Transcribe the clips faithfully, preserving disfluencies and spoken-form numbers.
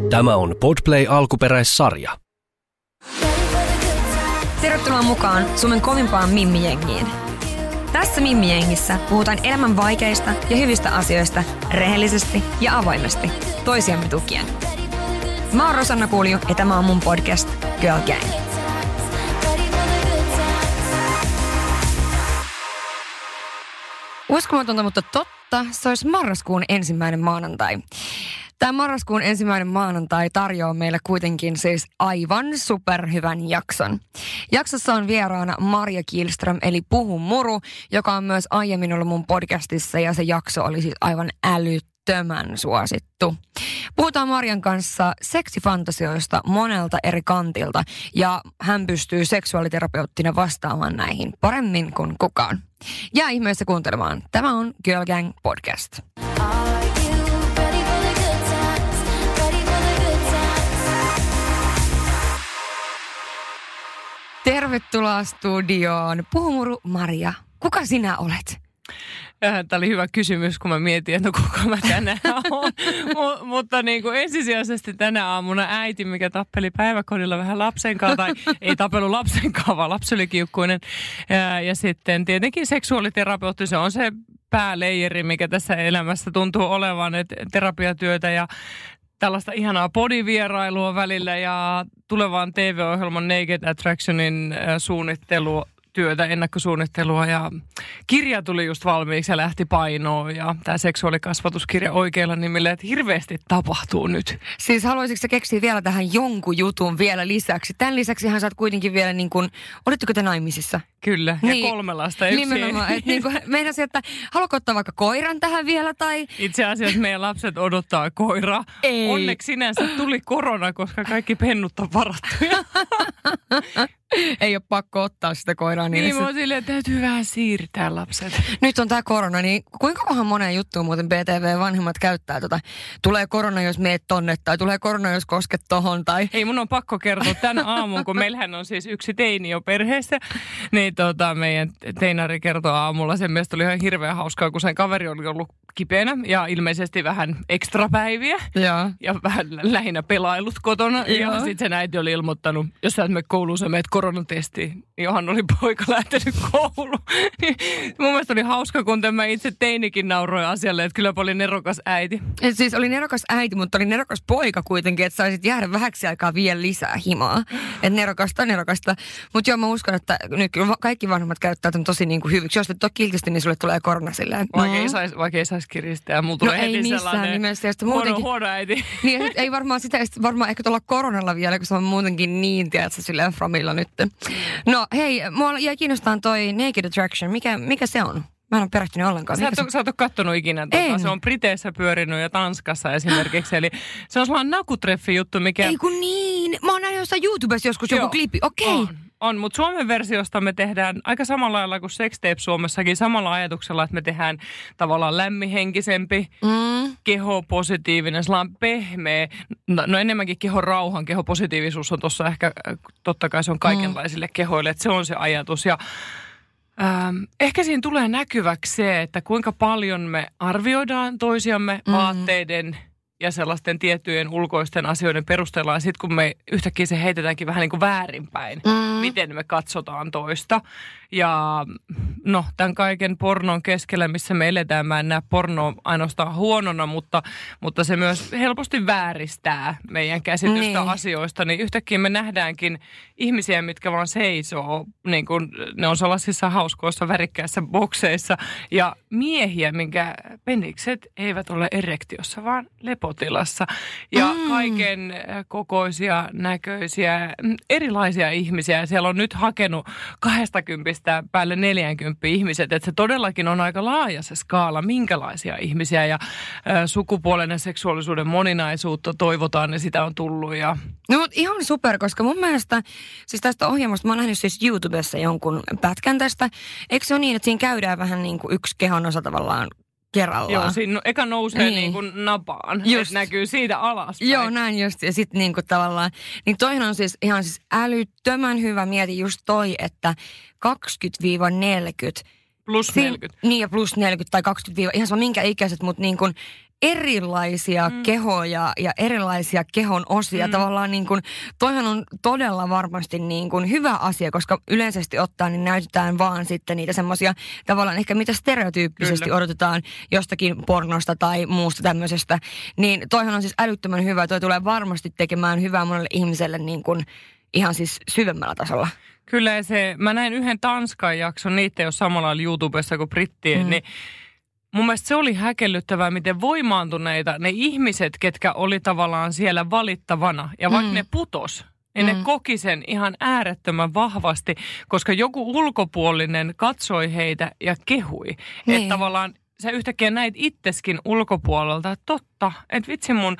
Tämä on Podplay alkuperäissarja. Tervetuloa mukaan Suomen kovimpaan Mimmi-jengiin. Tässä Mimmi-jengissä puhutaan elämän vaikeista ja hyvistä asioista rehellisesti ja avoimesti, toisiamme tukien. Mä oon Rosanna Kulju ja tämä on mun podcast Girl Gang. Uskomatonta, mutta totta, se olisi marraskuun ensimmäinen maanantai. Tämä marraskuun ensimmäinen maanantai tarjoaa meille kuitenkin siis aivan superhyvän jakson. Jaksossa on vieraana Marja Kihlström eli Puhu Muru, joka on myös aiemmin ollut mun podcastissa ja se jakso oli siis aivan älyttömän suosittu. Puhutaan Marjan kanssa seksifantasioista monelta eri kantilta ja hän pystyy seksuaaliterapeuttina vastaamaan näihin paremmin kuin kukaan. Jää ihmeessä kuuntelemaan. Tämä on Girl Gang Podcast. Tervetuloa studioon. Puhu Muru, Marja. Kuka sinä olet? Tämä oli hyvä kysymys, kun mä mietin, että no kuka mä tänään olen. M- mutta niin kuin ensisijaisesti tänä aamuna äiti, mikä tappeli päiväkodilla vähän lapsen kanssa, tai ei tapellut lapsen kanssa, vaan lapsi oli kiukkuinen. Ja, ja sitten tietenkin seksuaaliterapeutti, se on se pääleijeri, mikä tässä elämässä tuntuu olevan, että terapiatyötä ja tällaista ihanaa podivierailua välillä ja tulevan T V-ohjelman Naked Attractionin suunnittelu, työtä, ennakkosuunnittelua ja kirja tuli just valmiiksi ja lähti painoon ja tämä seksuaalikasvatuskirja oikeilla nimillä, että hirveästi tapahtuu nyt. Siis haluaisitko sä keksiä vielä tähän jonkun jutun vielä lisäksi? Tämän lisäksihän sä oot kuitenkin vielä niin kuin, olitteko te naimisissa? Kyllä, niin, ja kolme lasta yksin. Nimenomaan, että niin kuin meinasin, että haluatko ottaa vaikka koiran tähän vielä tai? Itse asiassa meidän lapset odottaa koiraa. Ei. Onneksi sinänsä tuli korona, koska kaikki pennut on varattuja. Ei ole pakko ottaa sitä koiraa. Niin, niin mä oon silleen, että täytyy vähän siirtää lapset. Nyt on tää korona, niin kuinka kohan moneen juttuun muuten B T V-vanhemmat käyttää tota? Tulee korona, jos meet tonne, tai tulee korona, jos kosket tohon, tai? Ei, mun on pakko kertoa tän aamun, kun meillähän on siis yksi teini jo perheessä, niin tota, meidän teinari kertoo aamulla. Sen mielestä oli ihan hirveän hauskaa, kun sen kaveri oli ollut kipeänä ja ilmeisesti vähän ekstrapäiviä. Ja, ja vähän lähinnä pelailut kotona. Ja, ja sitten sen äiti oli ilmoittanut, jos sä et mene kouluun, sä meet koronatestiin. Johan oli poika lähtenyt kouluun. Mun mielestä oli hauska, kun tämä itse teinikin nauroi asialle, että kylläpä oli nerokas äiti. Et siis oli nerokas äiti, mutta oli nerokas poika kuitenkin, että saisit jäädä vähäksi aikaa vielä lisää himaa. Että nerokasta, nerokasta. Mutta joo, mä uskon, että nyt kyllä kaikki vanhemmat käyttää tämän tosi niin kuin hyviksi. Jos et ole kiltisti, niin sulle tulee korona silleen. Vaikka ei saisi sais kiristää. Mulla tulee no heti ei sellainen nimessä, huono, huono äiti. Niin, ei varmaan sitä, varmaan ehkä tuolla koronalla vielä, kun se on muutenkin niin, tiedätkö, silleen framilla nyt. No hei, mua jäi kiinnostaa toi Naked Attraction. Mikä, mikä se on? Mä en ole perehtynyt ollenkaan. Sä et, ole, sä et ole kattonut ikinä. Tuota. Se on Briteissä pyörinyt ja Tanskassa esimerkiksi. Eli se on sellainen nakutreffi juttu, mikä... Ei kun niin. Mä oon nähnyt jossain YouTubessa joskus joku klipi. Okei. Okay. On, on. Mutta Suomen versiosta me tehdään aika samalla lailla kuin Sextape Suomessakin. Samalla ajatuksella, että me tehdään tavallaan lämmihenkisempi, mm. kehopositiivinen, sellainen pehmeä. No, no enemmänkin kehon rauhan, kehopositiivisuus on tuossa ehkä, totta kai se on kaikenlaisille mm. kehoille. Että se on se ajatus. Ja Ähm, ehkä siinä tulee näkyväksi se, että kuinka paljon me arvioidaan toisiamme mm. vaatteiden ja sellaisten tiettyjen ulkoisten asioiden perusteella. Ja sitten kun me yhtäkkiä se heitetäänkin vähän niin kuin väärinpäin, mm. miten me katsotaan toista. Ja no, tämän kaiken pornon keskellä, missä me eletään, mä en näe pornoa ainoastaan huonona, mutta, mutta se myös helposti vääristää meidän käsitystä niin. asioista. Niin yhtäkkiä me nähdäänkin ihmisiä, mitkä vaan seisoo, niin kuin ne on sellaisissa hauskoissa värikkäissä bokseissa. Ja miehiä, minkä penikset eivät ole erektiossa, vaan lepotilassa. Ja mm. kaiken kokoisia, näköisiä, erilaisia ihmisiä. Siellä on nyt hakenut kahdestakymmenestä päälle neljäkymmentä ihmiset, että se todellakin on aika laaja se skaala, minkälaisia ihmisiä ja ä, sukupuolen ja seksuaalisuuden moninaisuutta toivotaan ja sitä on tullut. Ja... No mutta ihan super, koska mun mielestä, siis tästä ohjelmasta, mä oon nähnyt siis YouTubessa jonkun pätkän tästä, eikö se ole niin, että siinä käydään vähän niin kuin yksi kehon osa tavallaan kerrallaan? Joo, siinä eka nousee niin, niin kuin napaan, että näkyy siitä alaspäin. Joo, näin just, ja sitten niin kuin tavallaan, niin toihan on siis ihan siis älyttömän hyvä mieti just toi, että kaksikymmentä neljäkymmentä Plus neljäkymmentä. Siin, niin ja plus neljäkymmentä tai kaksikymmentä, ihan sama minkä ikäiset, mutta niin kuin, erilaisia mm. kehoja ja erilaisia kehon osia. Mm. Tavallaan niin kuin, toihan on todella varmasti niin kuin hyvä asia, koska yleisesti ottaen niin näytetään vaan sitten niitä semmoisia tavallaan ehkä mitä stereotyyppisesti Kyllä. odotetaan jostakin pornosta tai muusta tämmöisestä. Niin toihan on siis älyttömän hyvä. Toi tulee varmasti tekemään hyvää monelle ihmiselle niin kuin ihan siis syvemmällä tasolla. Kyllä ja se, mä näin yhden Tanskan jakson, niitä ei ole samalla lailla YouTubessa kuin brittien, mm. niin mun mielestä se oli häkellyttävää, miten voimaantuneita ne ihmiset, ketkä oli tavallaan siellä valittavana. Ja vaikka mm. ne putos, niin mm. ne koki sen ihan äärettömän vahvasti, koska joku ulkopuolinen katsoi heitä ja kehui. Niin. Että tavallaan sä yhtäkkiä näit itseskin ulkopuolelta, että totta, että vitsi mun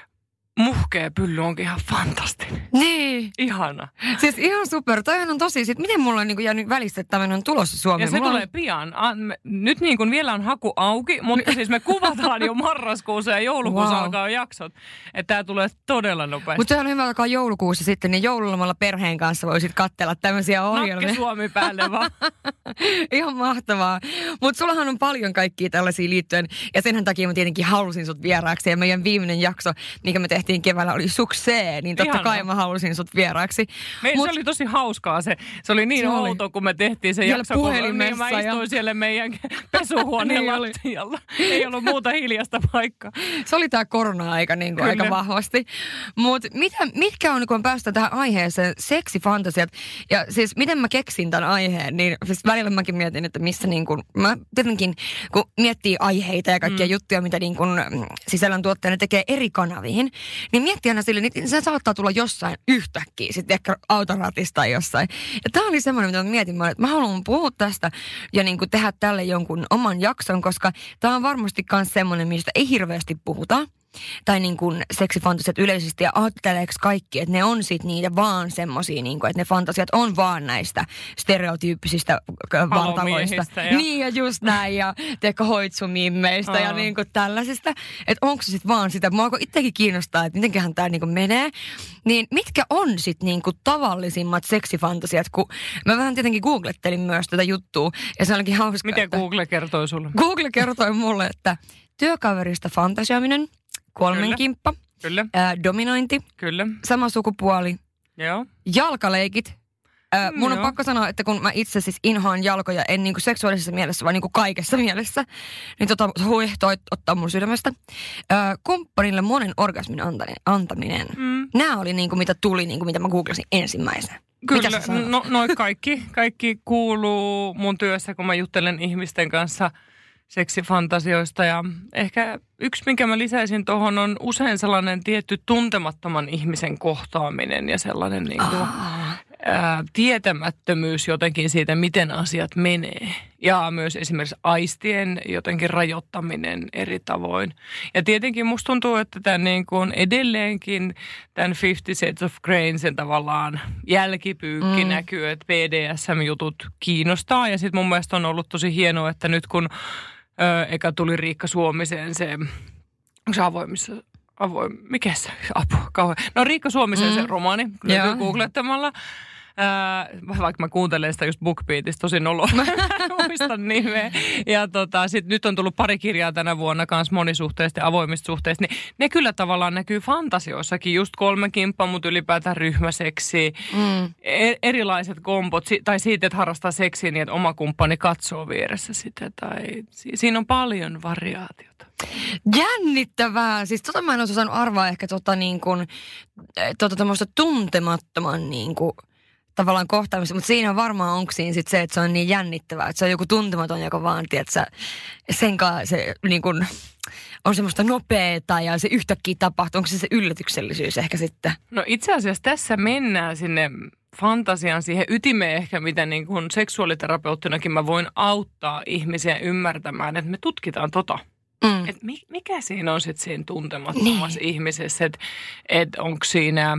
muhkea pylly onkin ihan fantastinen. Niin. Ihana. Siis ihan super. Toihan on tosi, sit miten mulla on niin kuin jäänyt välistä, että tämmöinen on tulossa Suomeen. Ja se mulla tulee on pian. Nyt niin kuin vielä on haku auki, mutta siis me kuvataan jo marraskuussa ja joulukuussa wow. alkaa jaksot. Että tää tulee todella nopeasti. Mutta sehän on hyvä alkaa joulukuussa sitten, niin joululomalla perheen kanssa voisit katsella tämmöisiä ohjelmia. Nakke Suomi päälle vaan. Ihan mahtavaa. Mutta sullahan on paljon kaikkia tällaisia liittyen. Ja senhän takia mä tietenkin halusin sut vieraaksi. Ja meidän viimeinen jakso, mikä me tehtiin keväällä, oli suksee. Niin totta Ihana. kai mä halusin sut vieraaksi. Me, Mut, se oli tosi hauskaa se. Se oli niin se outo, oli. kun me tehtiin se jakso. Niin mä istuin ja... siellä meidän pesuhuoneen niin lattialla. Ei ollut muuta hiljasta paikkaa. Se oli tää korona-aika niin kuin aika vahvasti. Mutta mitkä on, kun päästään tähän aiheeseen, seksifantasiat. Ja siis miten mä keksin tämän aiheen, niin siis välillä mäkin mietin, että missä niin kuin, mä tietenkin kun miettii aiheita ja kaikkia mm. juttuja, mitä niin kuin sisällöntuottajana tekee eri kanaviin, niin miettii aina sille, niin se saattaa tulla jossain yhtäkkiä, sitten ehkä autoratista tai jossain. Ja tää oli semmoinen, mitä mä mietin, että mä haluan puhua tästä ja niin kuin tehdä tälle jonkun oman jakson, koska tää on varmasti myös semmoinen, mistä ei hirveästi puhuta. Tai niin kuin seksifantasiat yleisesti ja ajatteleeko kaikki, että ne on sit niitä vaan semmosia, niin kuin, että ne fantasiat on vaan näistä stereotyyppisistä vartaloista. Ja... Niin ja just näin ja teekö hoitsumimmeistä ja niin kuin tällaisista. Että onko se sit vaan sitä, mua itsekin kiinnostaa, että mitenköhän tää niin kuin menee. Niin mitkä on sit niin kuin tavallisimmat seksifantasiat, kun mä vähän tietenkin googlettelin myös tätä juttua ja se olikin hauska. Miten että... Google kertoi sulle? Google kertoi mulle, että työkaverista fantasioiminen, kolmen Kyllä. kimppa, Kyllä. Ää, dominointi, Kyllä. sama sukupuoli, Joo. jalkaleikit. Ää, mun mm, on joo. pakko sanoa, että kun mä itse siis inhoan jalkoja, en niinku seksuaalisessa mielessä, vaan niinku kaikessa mielessä, niin tota, hui, toi ottaa mun sydämestä. Ää, kumppanille monen orgasmin antaminen. Mm. Nämä oli niinku mitä tuli, niinku mitä mä googlasin ensimmäisenä. Kyllä, no, noi kaikki, kaikki kuuluu mun työssä, kun mä juttelen ihmisten kanssa seksifantasioista ja ehkä yksi, minkä mä lisäisin tuohon, on usein sellainen tietty tuntemattoman ihmisen kohtaaminen ja sellainen niin kuin, ää, tietämättömyys jotenkin siitä, miten asiat menee. Ja myös esimerkiksi aistien jotenkin rajoittaminen eri tavoin. Ja tietenkin musta tuntuu, että tämän niin kuin edelleenkin tämän Fifty Shades of Greyn sen tavallaan jälkipyykki mm. näkyy, että B D S M-jutut kiinnostaa. Ja sitten mun mielestä on ollut tosi hienoa, että nyt kun ö, eka tuli Riikka Suomiseen se, onko se avoimissa? Avoim, mikä se? Apua, kauhean. No Riikka Suomisen mm. se romaani, löytyy googlettamalla. Äh, vaikka mä kuuntelen sitä just BookBeatista tosi nolo, muistan nimeä. Ja tota, sit nyt on tullut pari kirjaa tänä vuonna kanssa monisuhteista ja avoimista suhteista, niin ne kyllä tavallaan näkyy fantasioissakin, just kolme kimppa, mutta ylipäätään ryhmäseksi, mm. er, erilaiset kompot, si- tai siitä, että harrastaa seksiä niin, että oma kumppani katsoo vieressä sitä, tai si- siinä on paljon variaatiota. Jännittävää. Siis tota mä en olisi osannut arvaa ehkä tota niin kuin, tota tämmöistä tuntemattoman niin kuin tavallaan kohtaamista, mutta siinä varmaan onko siinä sit se, että se on niin jännittävää, että se on joku tuntematon, joka vaan, tiedätkö, senkaan se niin kuin on semmoista nopeeta ja se yhtäkkiä tapahtuu. Onko se se yllätyksellisyys ehkä sitten? No itse asiassa tässä mennään sinne fantasian siihen ytimeen ehkä, mitä niin kuin seksuaaliterapeuttina mä voin auttaa ihmisiä ymmärtämään, että me tutkitaan tota. Mm. Että mikä siinä on sitten siinä tuntemattomassa niin. ihmisessä, että et onko siinä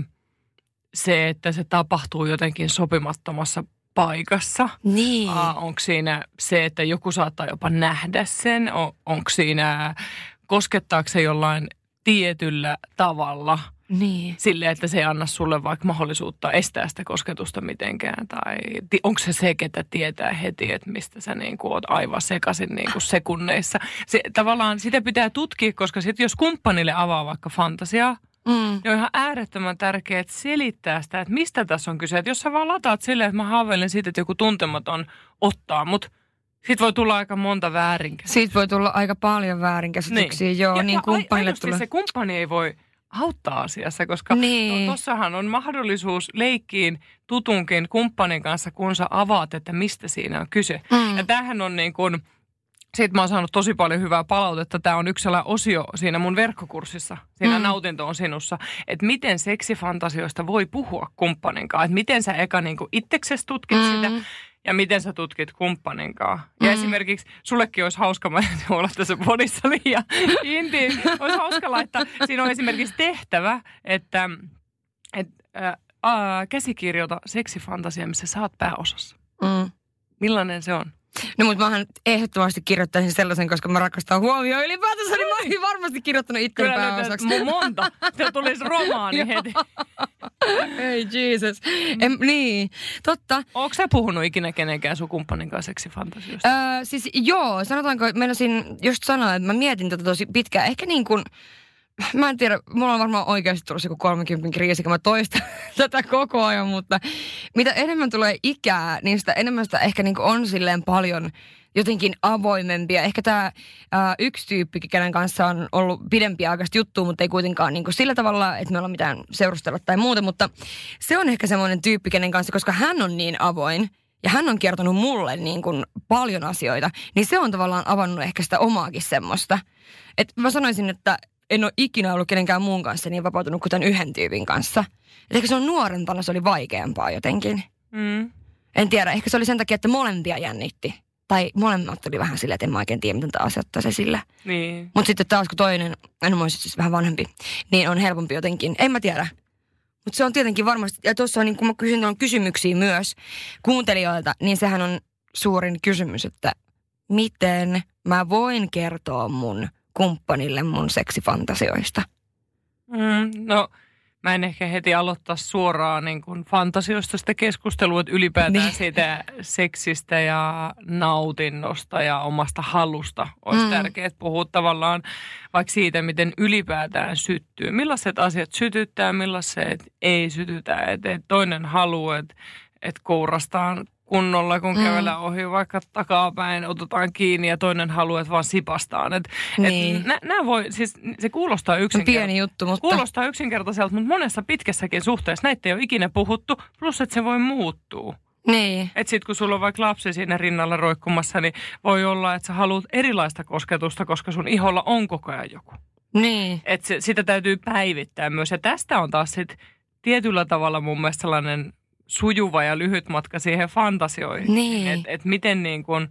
se, että se tapahtuu jotenkin sopimattomassa paikassa. Niin. Uh, onko siinä se, että joku saattaa jopa nähdä sen? On, onko siinä, koskettaako se jollain tietyllä tavalla. Niin. Silleen, että se ei anna sulle vaikka mahdollisuutta estää sitä kosketusta mitenkään. Tai onko se se, ketä tietää heti, että mistä sä niin kuin oot aivan sekaisin niin kuin sekunneissa. Se, tavallaan sitä pitää tutkia, koska sit jos kumppanille avaa vaikka fantasiaa, mm. niin on ihan äärettömän tärkeää selittää sitä, että mistä tässä on kyse. Että jos sä vaan lataat silleen, että mä haaveilen siitä, että joku tuntematon ottaa mut, siitä voi tulla aika monta väärinkäsitystä. Siitä voi tulla aika paljon väärinkäsityksiä, niin. joo. Ja, niin ja kumppanille tulee. Se kumppani ei voi auttaa asiassa, koska niin. tuossahan on mahdollisuus leikkiin tutunkin kumppanin kanssa, kun sä avaat, että mistä siinä on kyse. Mm. Ja tämähän on niin kuin, siitä mä oon saanut tosi paljon hyvää palautetta. Tämä on yksi sellainen osio siinä mun verkkokurssissa, siinä mm. Nautinto on sinussa, että miten seksifantasioista voi puhua kumppanin kanssa. Että miten sä eka niin kuin itseksesi tutkit mm. sitä. Ja miten sä tutkit kumppaninkaan. Ja mm. esimerkiksi sullekin olisi hauska, mä en olla tässä podissa liian intiin, olisi hauska laittaa. Siinä on esimerkiksi tehtävä, että et, ä, ä, käsikirjoita seksifantasia, missä sä oot pääosassa. Mm. Millainen se on? No mutta mähän ehdottomasti kirjoittaisin sellaisen, koska mä rakastan huomioon ylipäätänsä, niin mä olisin varmasti kirjoittanut itse pääosaksi. Kyllä monta. Se tulisi romaani heti. Ei Jesus. En, niin, totta. Ootko sä puhunut ikinä kenenkään sun kumppanin kanssa seksifantasioista? Öö, siis joo, sanotaanko, meinasin just sanoa, että mä mietin tätä tosi pitkään. Ehkä niin kuin, mä en tiedä, mulla on varmaan oikeasti tullut joku kolmenkymmenen kriisi, kun mä toistan tätä koko ajan, mutta mitä enemmän tulee ikää, niin sitä enemmän sitä ehkä niin kuin on silleen paljon jotenkin avoimempia. Ehkä tämä ää, yksi tyyppi, kenen kanssa on ollut pidempiä aikaista juttua, mutta ei kuitenkaan niin kuin sillä tavalla, että me ollaan mitään seurustella tai muuta, mutta se on ehkä semmoinen tyyppi, kenen kanssa, koska hän on niin avoin ja hän on kertonut mulle niin kuin paljon asioita, niin se on tavallaan avannut ehkä sitä omaakin semmoista. Et mä sanoisin, että en ole ikinä ollut kenenkään muun kanssa niin vapautunut kuin tämän yhden tyypin kanssa. Et ehkä se on nuorempana, se oli vaikeampaa jotenkin. Mm. En tiedä, ehkä se oli sen takia, että molempia jännitti. Tai molemmat oli vähän silleen, että en mä oikein tiedä, miten tämä asettaa se sillä. Niin. Mutta sitten taas kun toinen, en mä siis vähän vanhempi, niin on helpompi jotenkin. En mä tiedä. Mutta se on tietenkin varmasti, ja tuossa on, niin kun mä kysyn on kysymyksiä myös kuuntelijoilta, niin sehän on suurin kysymys, että miten mä voin kertoa mun kumppanille mun seksifantasioista? Mm, no, mä en ehkä heti aloittaa suoraan niin kuin fantasioista sitä keskustelua, että ylipäätään niin. siitä seksistä ja nautinnosta ja omasta halusta olisi mm. tärkeää puhua tavallaan vaikka siitä, miten ylipäätään syttyy. Millaiset asiat sytyttää, millaiset ei sytytä. Että et toinen haluaa, että et kourastaan kunnolla, kun mm. kävellään ohi vaikka takapäin, otetaan kiinni ja toinen haluaa, että vaan sipastaan. Et, niin. et nä, nä voi, siis se kuulostaa yksinkertaiselta. Pieni juttu, mutta Kuulostaa yksinkertaiselta, mutta monessa pitkässäkin suhteessa näitä ei ole ikinä puhuttu, plus että se voi muuttua. Niin. Että sit kun sulla on vaikka lapsi siinä rinnalla roikkumassa, niin voi olla, että sä haluat erilaista kosketusta, koska sun iholla on koko ajan joku. Niin. Että se, sitä täytyy päivittää myös. Ja tästä on taas sit tietyllä tavalla mun mielestä sellainen sujuva ja lyhyt matka siihen fantasioihin. Niin. Että et miten niin kun,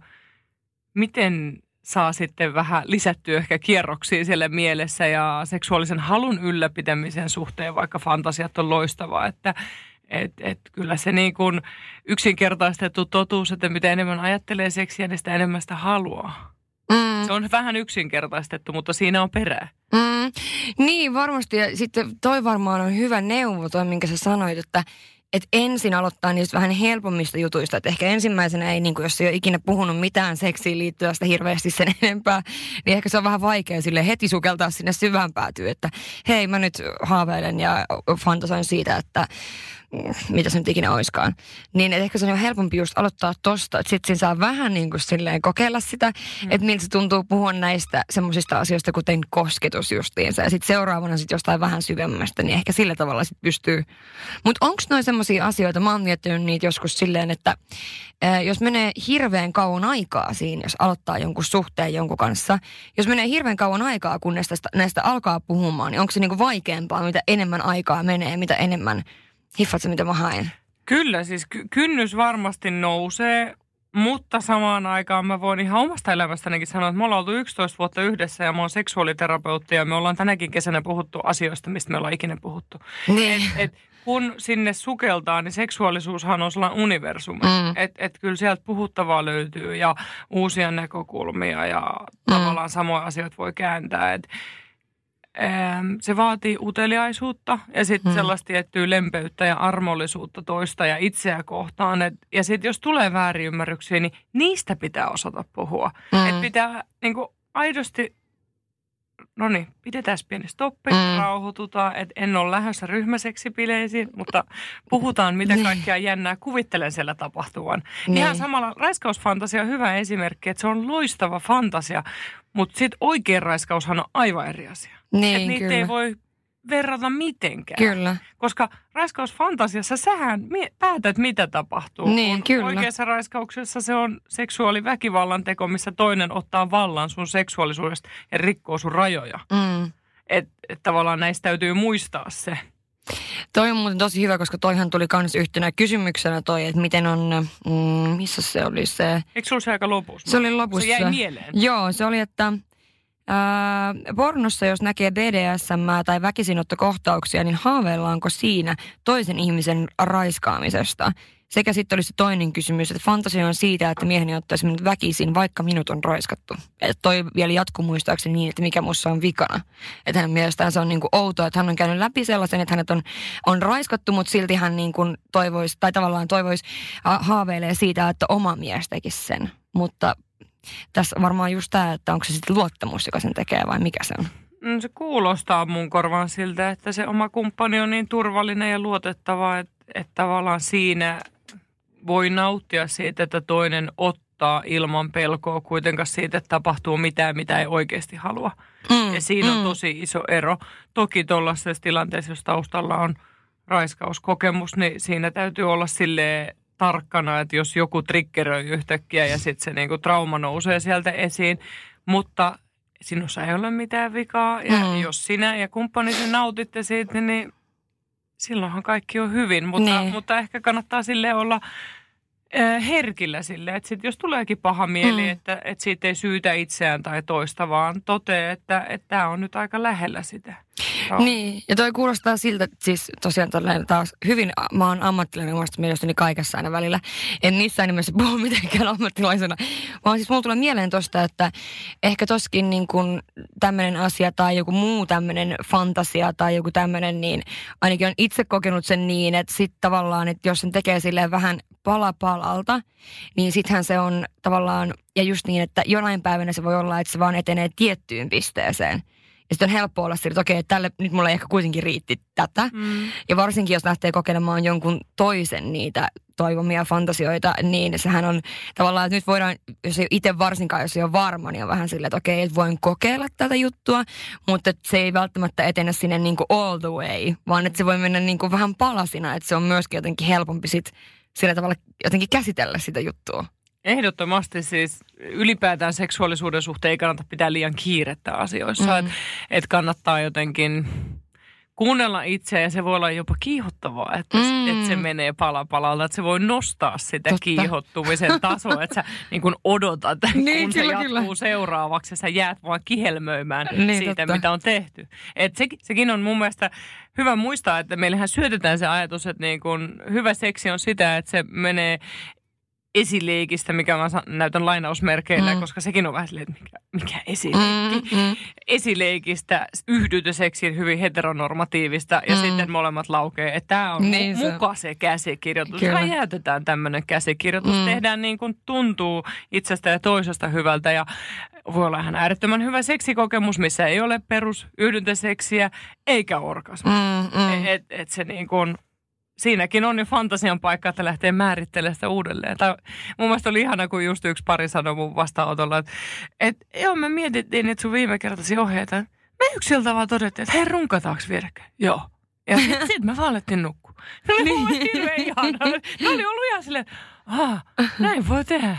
miten saa sitten vähän lisättyä ehkä kierroksia siellä mielessä ja seksuaalisen halun ylläpitämisen suhteen, vaikka fantasiat on loistavaa, että et, et kyllä se niin kun yksinkertaistettu totuus, että mitä enemmän ajattelee seksiä, niin sitä enemmän sitä haluaa. Mm. Se on vähän yksinkertaistettu, mutta siinä on perää. Mm. Niin, varmasti. Ja sitten toi varmaan on hyvä neuvo, toi minkä sä sanoit, että että ensin aloittaa niistä vähän helpommista jutuista. Että ehkä ensimmäisenä ei, niin kuin jos ei ole ikinä puhunut mitään seksiin liittyvästä hirveästi sen enempää, niin ehkä se on vähän vaikea sille heti sukeltaa sinne syvään päätyyn, että hei, mä nyt haaveilen ja fantasoin siitä, että mitä se nyt ikinä oiskaan. Niin ehkä se on jo helpompi just aloittaa tosta, että sitten siinä saa vähän niin kuin silleen kokeilla sitä, mm. että miltä se tuntuu puhua näistä semmoisista asioista, kuten kosketus justiinsa. Ja sitten seuraavana sitten jostain vähän syvemmästä, niin ehkä sillä tavalla sitten pystyy. Mutta onko noin semmoisia asioita, mä oon miettinyt niitä joskus silleen, että ää, jos menee hirveän kauan aikaa siinä, jos aloittaa jonkun suhteen jonkun kanssa, jos menee hirveän kauan aikaa, kun näistä, näistä alkaa puhumaan, niin onko se niinku vaikeampaa, mitä enemmän aikaa menee, mitä enemmän. Hiffaatko, mitä mä haen? Kyllä, siis ky- kynnys varmasti nousee, mutta samaan aikaan mä voin ihan omasta elämästänikin sanoa, että me ollaan oltu yksitoista vuotta yhdessä ja mä oon seksuaaliterapeutti ja me ollaan tänäkin kesänä puhuttu asioista, mistä me ollaan ikinä puhuttu. Niin. Et, et, kun sinne sukeltaa, niin seksuaalisuushan on sellainen universumi. Mm. Että et kyllä sieltä puhuttavaa löytyy ja uusia näkökulmia ja mm. tavallaan samoja asioita voi kääntää. Et, se vaatii uteliaisuutta ja sitten Hmm. sellaista tiettyä lempeyttä ja armollisuutta toista ja itseä kohtaan. Et, ja sitten jos tulee väärinymmärryksiä, niin niistä pitää osata puhua. Hmm. Että pitää niin kuin aidosti, no niin, pidetään pieni stoppi, Hmm. rauhoitutaan, että en ole lähdössä ryhmäseksipileisiin, mutta puhutaan mitä kaikkea jännää kuvittelen siellä tapahtuvan. Niin. Ihan samalla raiskausfantasia on hyvä esimerkki, että se on loistava fantasia, mutta sitten oikea raiskaushan on aivan eri asia. Niin, Että niitä kyllä. ei voi verrata mitenkään. Kyllä. Koska raiskausfantasiassa sähän mie- päätät, mitä tapahtuu. Niin, Kun kyllä. oikeassa raiskauksessa se on seksuaaliväkivallan teko, missä toinen ottaa vallan sun seksuaalisuudesta ja rikkoo sun rajoja. Mm. Että et tavallaan näistä täytyy muistaa se. Toi on muuten tosi hyvä, koska toihan tuli kans yhtenä kysymyksenä toi, että miten on, mm, missä se oli se? Eikö sulla se aika lopussa? Se oli lopussa. Se jäi mieleen. Joo, se oli, että ää, pornossa jos näkee B D S M tai väkisinottokohtauksia, niin haavellaanko siinä toisen ihmisen raiskaamisesta? Sekä sitten oli se toinen kysymys, että fantasia on siitä, että mieheni ottaisi minut väkisin, vaikka minut on raiskattu. Että toi vielä jatkuu muistaakseni niin, että mikä musta on vikana. Että hänen mielestään se on niinku outoa, että hän on käynyt läpi sellaisen, että hänet on, on raiskattu, mutta silti hän niinku toivoisi, tai tavallaan toivoisi, haaveilee siitä, että oma mies tekisi sen. Mutta tässä varmaan just tämä, että onko se sitten luottamus, joka sen tekee vai mikä se on? Se kuulostaa mun korvaan siltä, että se oma kumppani on niin turvallinen ja luotettava, että, että tavallaan siinä voi nauttia siitä, että toinen ottaa ilman pelkoa kuitenkaan siitä, että tapahtuu mitään, mitä ei oikeasti halua. Mm, ja siinä on mm. tosi iso ero. Toki tuollaisessa tilanteessa, jos taustalla on raiskauskokemus, niin siinä täytyy olla silleen tarkkana, että jos joku triggeröi yhtäkkiä ja sitten se niinku trauma nousee sieltä esiin, mutta sinussa ei ole mitään vikaa ja Mm. jos sinä ja kumppanisi nautitte siitä, niin silloinhan kaikki on hyvin, mutta, Niin. mutta ehkä kannattaa sille olla äh, herkillä sille, että sit jos tuleekin paha mieli, Mm. että, että siitä ei syytä itseään tai toista, vaan toteaa, että tämä on nyt aika lähellä sitä. Niin, ja toi kuulostaa siltä, että siis tosiaan tällainen taas hyvin, mä oon ammattilainen omasta mielestäni kaikessa aina välillä. En missään nimessä puhu mitenkään ammattilaisena, vaan siis mulla tulee mieleen tosta, että ehkä toskin niin kuin tämmöinen asia tai joku muu tämmöinen fantasia tai joku tämmöinen, niin ainakin on itse kokenut sen niin, että sit tavallaan, että jos sen tekee silleen vähän pala palalta, niin sittenhän se on tavallaan, ja just niin, että jonain päivänä se voi olla, että se vaan etenee tiettyyn pisteeseen. Ja sitten on helppo olla sillä, että okei, tälle, nyt mulla ehkä kuitenkin riitti tätä. Mm. Ja varsinkin, jos lähtee kokeilemaan jonkun toisen niitä toivomia fantasioita, niin sehän on tavallaan, että nyt voidaan, jos ei itse varsinkaan, jos ei ole varma, niin on vähän silleen, että okei, että voin kokeilla tätä juttua, mutta se ei välttämättä etene sinne niin kuin all the way, vaan että se voi mennä niin kuin vähän palasina, että se on myöskin jotenkin helpompi sit sillä tavalla jotenkin käsitellä sitä juttua. Ehdottomasti siis ylipäätään seksuaalisuuden suhteen ei kannata pitää liian kiirettä asioissa. Mm. Että et kannattaa jotenkin kuunnella itseä ja se voi olla jopa kiihottavaa, että Mm. et se menee pala palalta. Että se voi nostaa sitä Totta. kiihottumisen tasoa, että sä niin kun odotat, Niin, kun se kyllä, jatkuu kyllä. seuraavaksi ja sä jäät vaan kihelmöimään Niin, siitä, totta. mitä on tehty. Et se, sekin on mun mielestä hyvä muistaa, että meillähän syötetään se ajatus, että niin kun hyvä seksi on sitä, että se menee esileikistä, mikä mä näytän lainausmerkeillä, mm. koska sekin on vähän silleen, että mikä, mikä esileikki. Mm, mm. Esileikistä yhdytyseksiin hyvin heteronormatiivista ja Mm. sitten molemmat laukee. Että tämä on Niin mu- se- muka se käsikirjoitus. Kyllä. Räjäytetään tämmöinen käsikirjoitus. Mm. Tehdään niin kuin tuntuu itsestä ja toisesta hyvältä ja voi olla ihan äärettömän hyvä seksikokemus, missä ei ole perus yhdyntäseksiä eikä orgasmia. Mm, mm. Et, et se niin kuin siinäkin on jo fantasian paikka, että lähtee määrittelemään sitä uudelleen. Tai mun mielestä oli ihana, kun just yksi pari sanoi mun vastaanotolla, että et, joo, me mietittiin niitä sun viimekertaisia ohjeita. Me yksiltä vaan todettiin, että hei, runkataanko vierekkäin? Joo. Ja sitten sit me vaan alettiin nukkua. Ne oli mun mielestä hirveän ihanaa. Ne oli ollut ihan silleen, ah, näin voi tehdä.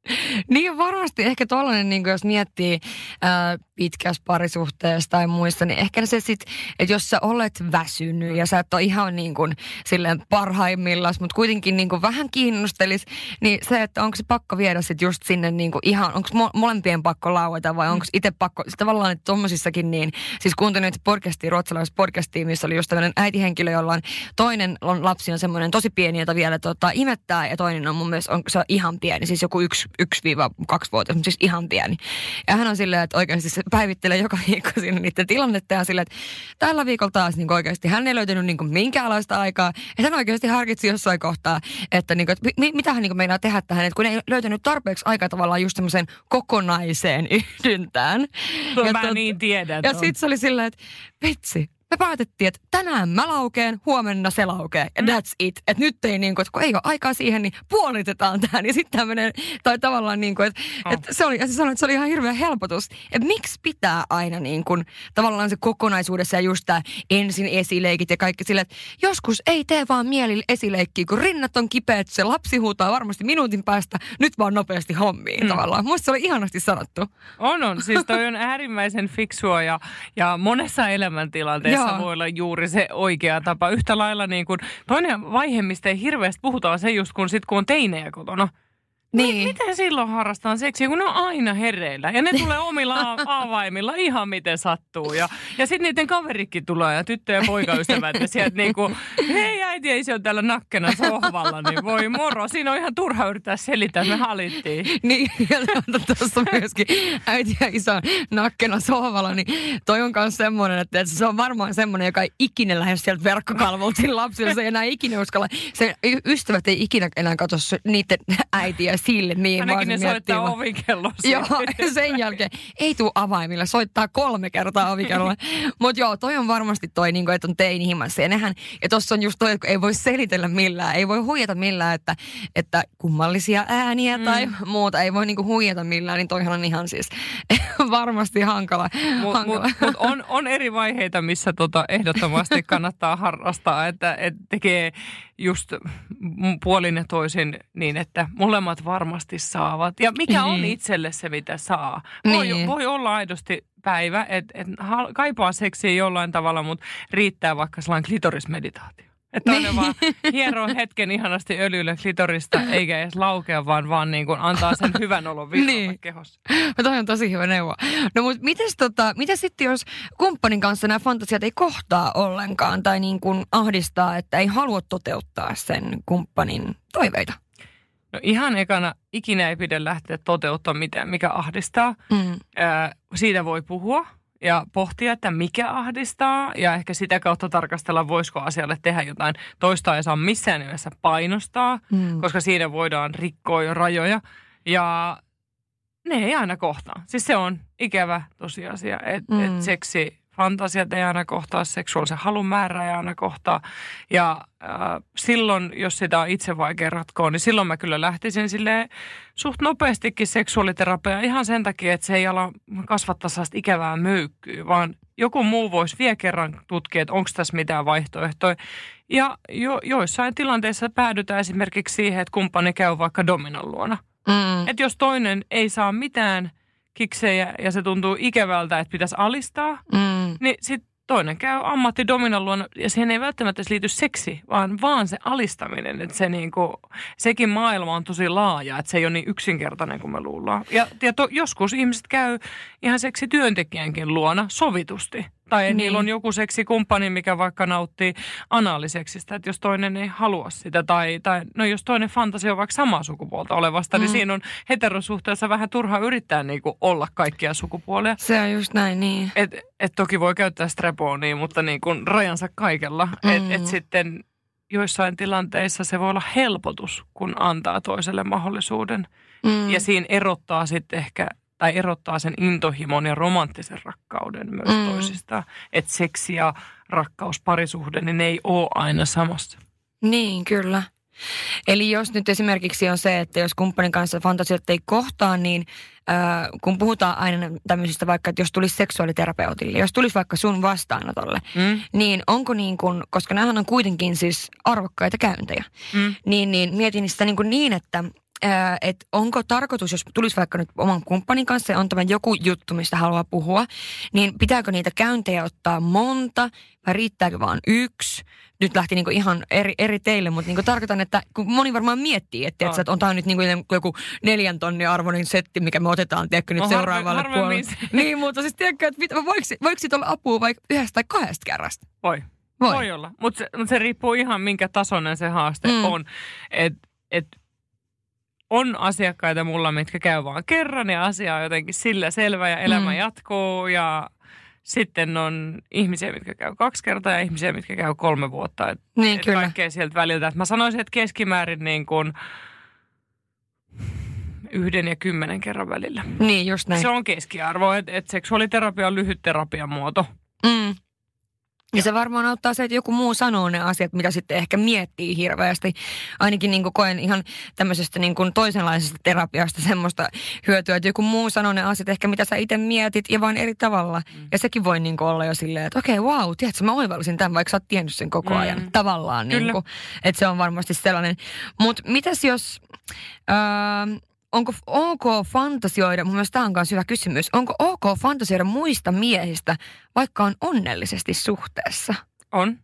Niin varmasti ehkä tollainen, niin jos miettii ää, pitkässä parisuhteessa tai muissa, niin ehkä se sitten, että jos sä olet väsynyt ja sä et ole ihan niin kuin silleen parhaimmillaan, mutta kuitenkin niin kuin vähän kiinnostelis, niin se, että onko se pakko viedä sitten just sinne niin kuin ihan, onko mo- molempien pakko laueta vai onko itse pakko, siis tavallaan, että tommosissakin niin, siis kuuntelin nyt podcastia, ruotsalaisesta podcastia, missä oli just tämmöinen äitihenkilö, jolla on toinen on, lapsi on semmoinen tosi pieni, jota vielä tota, imettää ja toinen on mun mielestä, on, se on ihan pieni, siis joku yksi yksi-kaksi-vuotias, mutta siis ihan pieni. Ja hän on silleen, että oikeasti se päivittelee joka viikko siinä niiden tilannetta ja silleen, että tällä viikolla taas niin oikeasti hän ei löytänyt niin minkäänlaista aikaa. Että hän oikeasti harkitsi jossain kohtaa, että, niin kuin, että mi- mitä hän niin meinaa tehdä tähän, että kun ei löytänyt tarpeeksi aikaa tavallaan just semmoiseen kokonaiseen yhdyntään. No, ja mä tot... niin tiedän. Ja sitten se oli silleen, että vitsi. Me päätettiin, että tänään mä laukeen, huomenna se laukee. Ja that's it. Että nyt ei niin kuin, että kun ei ole aikaa siihen, niin puolitetaan tähän. Ja sitten tämä menee, tai tavallaan niin kuin, että, oh. että se oli, ja se sanoi, että se oli ihan hirveä helpotus. Että miksi pitää aina niin kuin, tavallaan se kokonaisuudessa ja just tämä ensin esileikit ja kaikki sille, että joskus ei tee vaan mieli esileikkiä, kun rinnat on kipeät, se lapsi huutaa varmasti minuutin päästä, nyt vaan nopeasti hommiin mm. tavallaan. Musta se oli ihanasti sanottu. On, on. Siis toi on äärimmäisen fiksua ja, ja monessa elämäntilanteessa voi olla juuri se oikea tapa. Yhtä lailla niin kuin toinen vaihe, mistä ei hirveästi puhutaan, se just kun sit kun on teinejä kotona. Niin. Miten silloin harrastaan seksiä, kun ne on aina hereillä. Ja ne tulee omilla avaimilla ihan miten sattuu. Ja, ja sitten niiden kaverikin tulee ja tyttö- ja poikaystävät. Ja sieltä niinku, hei äiti ja isi on täällä nakkena sohvalla, niin voi moro. Siinä on ihan turha yrittää selittää, että me halittiin. Niin, ja tuossa myöskin äiti ja isä on nakkena sohvalla, niin toi on myös semmoinen, että se on varmaan semmoinen, joka ei ikinä lähde sieltä verkkokalvolta siinä lapsilla. Se ei enää ikinä uskalla. Sen ystävät ei ikinä enää katso niiden äitiä sille. Niin, ainakin ne soittaa ovikelloa. Joo, sen jälkeen ei tule avaimilla, soittaa kolme kertaa ovikelloa. Mutta joo, toi on varmasti toi, niinku, että on teini-himassa. Ja nehän, ja tossa on just toi, että ei voi selitellä millään, ei voi huijata millään, että, että kummallisia ääniä mm. tai muuta, ei voi niinku huijata millään, niin toihan on ihan siis varmasti hankala. Mutta mut, mut on, on eri vaiheita, missä tota ehdottomasti kannattaa harrastaa, että et tekee just puolin ja toisin niin, että molemmat varmasti saavat. Ja mikä on itselle se, mitä saa? Voi, niin. voi olla aidosti päivä, että et kaipaa seksiä jollain tavalla, mutta riittää vaikka sellainen klitorismeditaatio. Että toinen niin. vaan hieroo hetken ihanasti öljylle klitorista, eikä edes laukea, vaan, vaan niin kuin antaa sen hyvän olon virrata niin. kehossa. No toi on tosi hyvä neuvo. No mutta mites tota, mitä sitten jos kumppanin kanssa nämä fantasiat ei kohtaa ollenkaan tai niin kuin ahdistaa, että ei halua toteuttaa sen kumppanin toiveita? No ihan ekana ikinä ei pidä lähteä toteuttamaan mitään, mikä ahdistaa. Mm. Äh, siitä voi puhua. Ja pohtia, että mikä ahdistaa ja ehkä sitä kautta tarkastella, voisiko asialle tehdä jotain. Toista ei saa missään nimessä painostaa, mm. koska siinä voidaan rikkoa jo rajoja. Ja ne ei aina kohtaa. Siis se on ikävä tosiasia, että mm. et seksi, fantasiat ei aina kohtaa, seksuaalisen halun määrä ei aina kohtaa. Ja äh, silloin, jos sitä on itse vaikea ratkoa, niin silloin mä kyllä lähtisin silleen suht nopeastikin seksuaaliterapiaan ihan sen takia, että se ei ala kasvattaa sellaista ikävää möykkyä, vaan joku muu voisi vielä kerran tutkia, että onko tässä mitään vaihtoehtoja. Ja jo, joissain tilanteissa päädytään esimerkiksi siihen, että kumppani käy vaikka dominan luona. Mm. Että jos toinen ei saa mitään kiksejä ja se tuntuu ikävältä, että pitäisi alistaa, mm. niin sitten toinen käy ammattidominan luona ja siihen ei välttämättä liity seksi, vaan vaan se alistaminen. Että se niinku, sekin maailma on tosi laaja, että se ei ole niin yksinkertainen kuin me luullaan. Ja, ja to, joskus ihmiset käy ihan seksityöntekijänkin luona sovitusti. Tai niin. niillä on joku seksikumppani, mikä vaikka nauttii anaaliseksistä, että jos toinen ei halua sitä. Tai, tai no jos toinen fantasia on vaikka samaa sukupuolta olevasta, mm. niin siinä on heterosuhteessa vähän turha yrittää niinku olla kaikkia sukupuolia. Se on just näin, niin. Et, et toki voi käyttää streponia, mutta niin kuin rajansa kaikella. Mm. Että et sitten joissain tilanteissa se voi olla helpotus, kun antaa toiselle mahdollisuuden. Mm. Ja siinä erottaa sitten ehkä... tai erottaa sen intohimon ja romanttisen rakkauden myös mm. toisistaan. Että seksi ja rakkaus, parisuhde, niin ne ei ole aina samassa. Niin, kyllä. Eli jos nyt esimerkiksi on se, että jos kumppanin kanssa fantasiat ei kohtaa, niin äh, kun puhutaan aina tämmöisistä vaikka, että jos tulisi seksuaaliterapeutille, jos tulisi vaikka sun vastaanotolle, mm. niin onko niin kuin, koska nämähän on kuitenkin siis arvokkaita käyntejä, mm. niin, niin mietin sitä niin, kuin niin että että onko tarkoitus, jos tulisi vaikka nyt oman kumppanin kanssa ja on tämä joku juttu, mistä haluaa puhua, niin pitääkö niitä käyntejä ottaa monta vai riittääkö vaan yksi? Nyt lähti niinku ihan eri, eri teille, mutta niinku tarkoitan, että kun moni varmaan miettii, että, että on tämä nyt niinku joku neljän tonnin arvoinen setti, mikä me otetaan, tiedätkö, nyt no, seuraavalle harve, puolelle. Niin, mutta siis tiedätkö, että voiko, voiko siitä olla apua vaikka yhdestä tai kahdesta kerrasta? Voi. Voi, Voi olla, mutta se, mut se riippuu ihan minkä tasoinen se haaste mm. on. Että et, on asiakkaita mulla, mitkä käy vaan kerran ja asia on jotenkin sillä selvä ja elämä mm. jatkuu ja sitten on ihmisiä, mitkä käy kaksi kertaa ja ihmisiä, mitkä käy kolme vuotta. Et, niin, et kyllä. Kaikkea sieltä väliltä. Et mä sanoisin, että keskimäärin niin kuin yhden ja kymmenen kerran välillä. Niin, just näin. Se on keskiarvo, että et seksuaaliterapia on lyhyt terapian muoto. Mm. Ja se varmaan auttaa se, että joku muu sanoo ne asiat, mitä sitten ehkä miettii hirveästi. Ainakin niin kuin koen ihan tämmöisestä niin kuin toisenlaisesta terapiasta semmoista hyötyä, että joku muu sanoo ne asiat ehkä, mitä sä itse mietit ja vain eri tavalla. Mm. Ja sekin voi niin kuin olla jo silleen, että okei, okay, wow, tiedätkö, mä oivallisin tämän, vaikka sä oot tiennyt sen koko ajan. Mm. Tavallaan, niin kuin, että se on varmasti sellainen. Mutta mitäs jos... Öö, Onko ok fantasioida, mun mielestä tämä on myös hyvä kysymys, onko ok fantasioida muista miehistä, vaikka on onnellisesti suhteessa? On.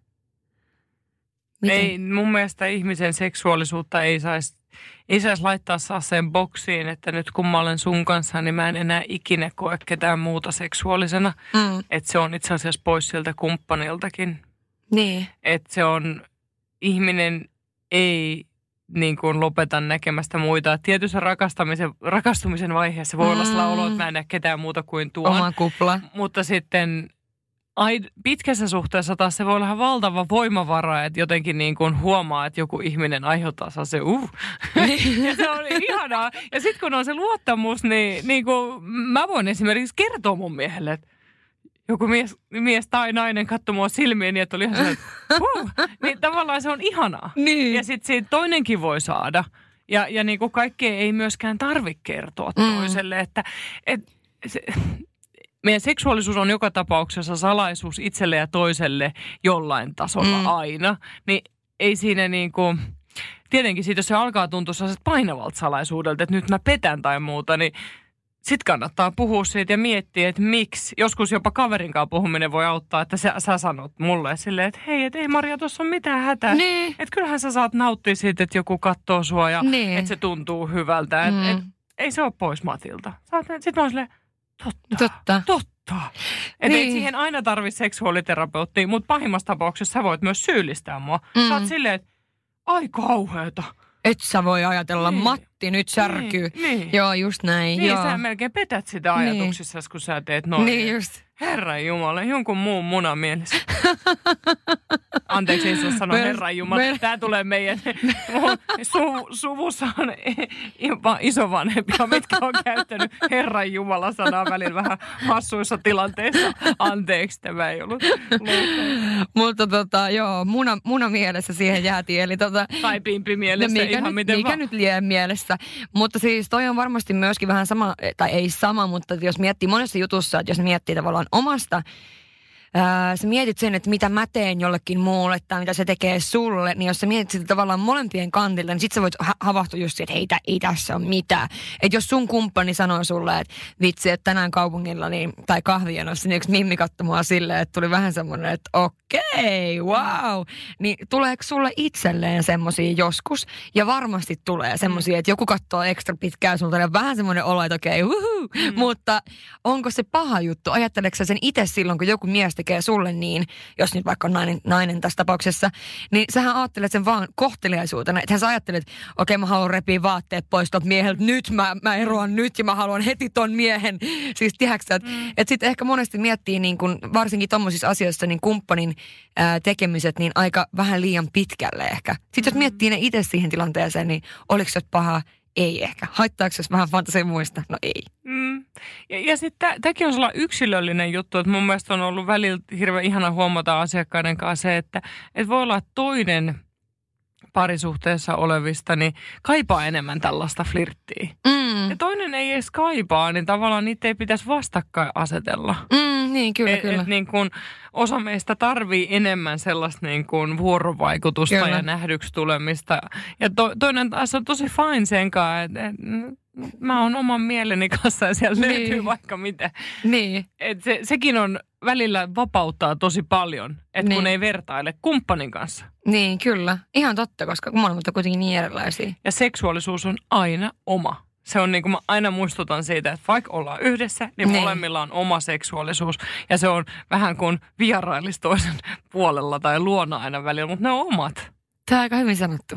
Miten? Ei, mun mielestä ihmisen seksuaalisuutta ei saisi ei sais laittaa sellaiseen boksiin, että nyt kun mä olen sun kanssa, niin mä en enää ikinä koe ketään muuta seksuaalisena. Mm. Että se on itse asiassa pois siltä kumppaniltakin. Niin. Että se on, ihminen ei... niin kuin lopetan näkemästä muita. Tietyssä rakastamisen, rakastumisen vaiheessa voi olla sellainen olo, että mä en näe ketään muuta kuin tuon. Oma kupla. Mutta sitten ai, pitkässä suhteessa taas se voi olla valtava voimavara, että jotenkin niin kuin huomaa, että joku ihminen aiheuttaa se uh. Ja se on ihanaa. Ja sitten kun on se luottamus, niin, niin kuin mä voin esimerkiksi kertoa mun miehelle, että joku mies, mies tai nainen katsoi mua silmiin niin, että oli ihan se, että huh, niin tavallaan se on ihanaa. Niin. Ja sitten siitä toinenkin voi saada. Ja, ja niin kuin kaikkea ei myöskään tarvitse kertoa mm. toiselle, että et, se, meidän seksuaalisuus on joka tapauksessa salaisuus itselle ja toiselle jollain tasolla mm. aina. Niin ei siinä niin kuin, tietenkin siitä, jos se alkaa tuntua sellaiset painavalta salaisuudelta, että nyt mä petän tai muuta, niin sitten kannattaa puhua siitä ja miettiä, että miksi. Joskus jopa kaverin kanssa puhuminen voi auttaa, että sä, sä sanot mulle silleen, että hei, et ei Maria, tuossa on mitään hätää. Niin. Että kyllähän sä saat nauttia siitä, että joku katsoo sua ja niin. Että se tuntuu hyvältä. Mm. Et, et, ei se ole pois Matilta. Sitten mä oon silleen, totta, totta. totta. Että niin. ei siihen aina tarvitse seksuaaliterapeuttia, mutta pahimmassa tapauksessa sä voit myös syyllistää mua. Mm. Sä oot silleen, että ai kauheeta. Et sä voi ajatella, niin. Matti nyt särkyy. Niin, niin. Joo, just näin. Niin, joo. Sä melkein petät sitä ajatuksissa, niin. Kun sä teet noin. Niin just. Herran Jumala, jonkun muun munan mielessä. Anteeksi, ei saa sanoa Herran Jumala. Mer- Tää tulee meidän su- suvussa on jopa isovanhempia, mitkä on käyttänyt Herran Jumala sanaa välillä vähän hassuissa tilanteissa. Anteeksi, tämä ei ollut. Mutta tota, joo, muna, muna mielessä siihen jäätiin. Eli tota, tai pimpi mielessä, no, ihan nyt, miten mikä vaan. nyt lie mielessä. Mutta siis toi on varmasti myöskin vähän sama, tai ei sama, mutta jos miettii monessa jutussa, että jos miettii tavallaan omasta, ää, sä mietit sen, että mitä mä teen jollekin muulle tai mitä se tekee sulle, niin jos sä mietit sitä tavallaan molempien kantilta, niin sit sä voit ha- havahtua just siihen, että ei, ei tässä ole mitään. Että jos sun kumppani sanoo sulle, että vitsi, että tänään kaupungilla niin, tai kahvijonossa, niin yksi mimmi katsoi mua silleen, että tuli vähän semmoinen, että okei, wow. Niin tuleeko sulle itselleen semmosia joskus? Ja varmasti tulee semmosia, että joku katsoo ekstra pitkään sulta ja vähän semmoinen olo, että okei, wuhuu. Mm. Mutta onko se paha juttu? Ajatteleeko sä sen itse silloin, kun joku mies tekee sulle niin, jos nyt vaikka on nainen, nainen tässä tapauksessa, niin sähän ajattelet sen vaan kohteliaisuutena. Että sä ajattelet, että okei, mä haluan repiä vaatteet pois tuolta mieheltä, nyt mä, mä eroan nyt ja mä haluan heti ton miehen. Siis tiedätkö, että mm. et sitten ehkä monesti miettii niin kun, varsinkin tommosissa asioissa niin kumppanin ää, tekemiset niin aika vähän liian pitkälle ehkä. Sitten jos miettii ne itse siihen tilanteeseen, niin oliko se paha? Ei ehkä. Haittaako jos vähän fantasia muista? No ei. Mm. Ja, ja sitten tämäkin on sellainen yksilöllinen juttu, että mun mielestä on ollut välillä hirveän ihana huomata asiakkaiden kanssa se, että, että voi olla toinen parisuhteessa olevista, niin kaipaa enemmän tällaista flirttiä. Mm. Ja toinen ei edes kaipaa, niin tavallaan niitä ei pitäisi vastakkain asetella. Mm, niin, kyllä, et, kyllä. Et niin kun osa meistä tarvii enemmän sellaista niin kun vuorovaikutusta kyllä. ja nähdyksi tulemista. Ja to, toinen taas on tosi fine sen kanssa, että et, mä oon oman mieleni kanssa ja siellä niin. löytyy vaikka mitä. Niin. Et se, sekin on välillä vapauttaa tosi paljon, että niin. kun ei vertaile kumppanin kanssa. Niin, kyllä. Ihan totta, koska molemmat on kuitenkin niin erilaisia. Ja seksuaalisuus on aina oma. Se on niin kuin mä aina muistutan siitä, että vaikka ollaan yhdessä, niin, niin molemmilla on oma seksuaalisuus. Ja se on vähän kuin vierailisi toisen puolella tai luona aina välillä, mutta ne on omat. Tämä on aika hyvin sanottu.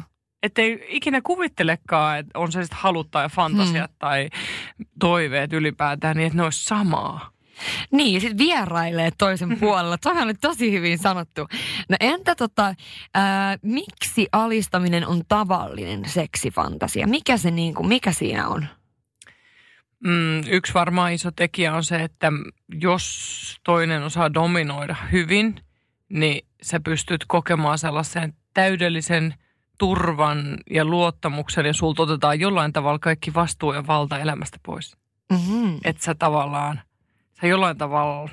Että ei ikinä kuvittelekaan, että on se sitten halut tai fantasiat hmm. tai toiveet ylipäätään, niin että ne olisi samaa. Niin, sitten vierailee toisen puolella. Toihan oli tosi hyvin sanottu. No entä tota, ää, miksi alistaminen on tavallinen seksifantasia? Mikä se niinku, mikä siinä on? Mm, yksi varmaan iso tekijä on se, että jos toinen osaa dominoida hyvin, niin sä pystyt kokemaan sellaisen täydellisen turvan ja luottamuksen ja sulta otetaan jollain tavalla kaikki vastuu ja valta elämästä pois. Mm-hmm. Että sä tavallaan, sä jollain tavalla,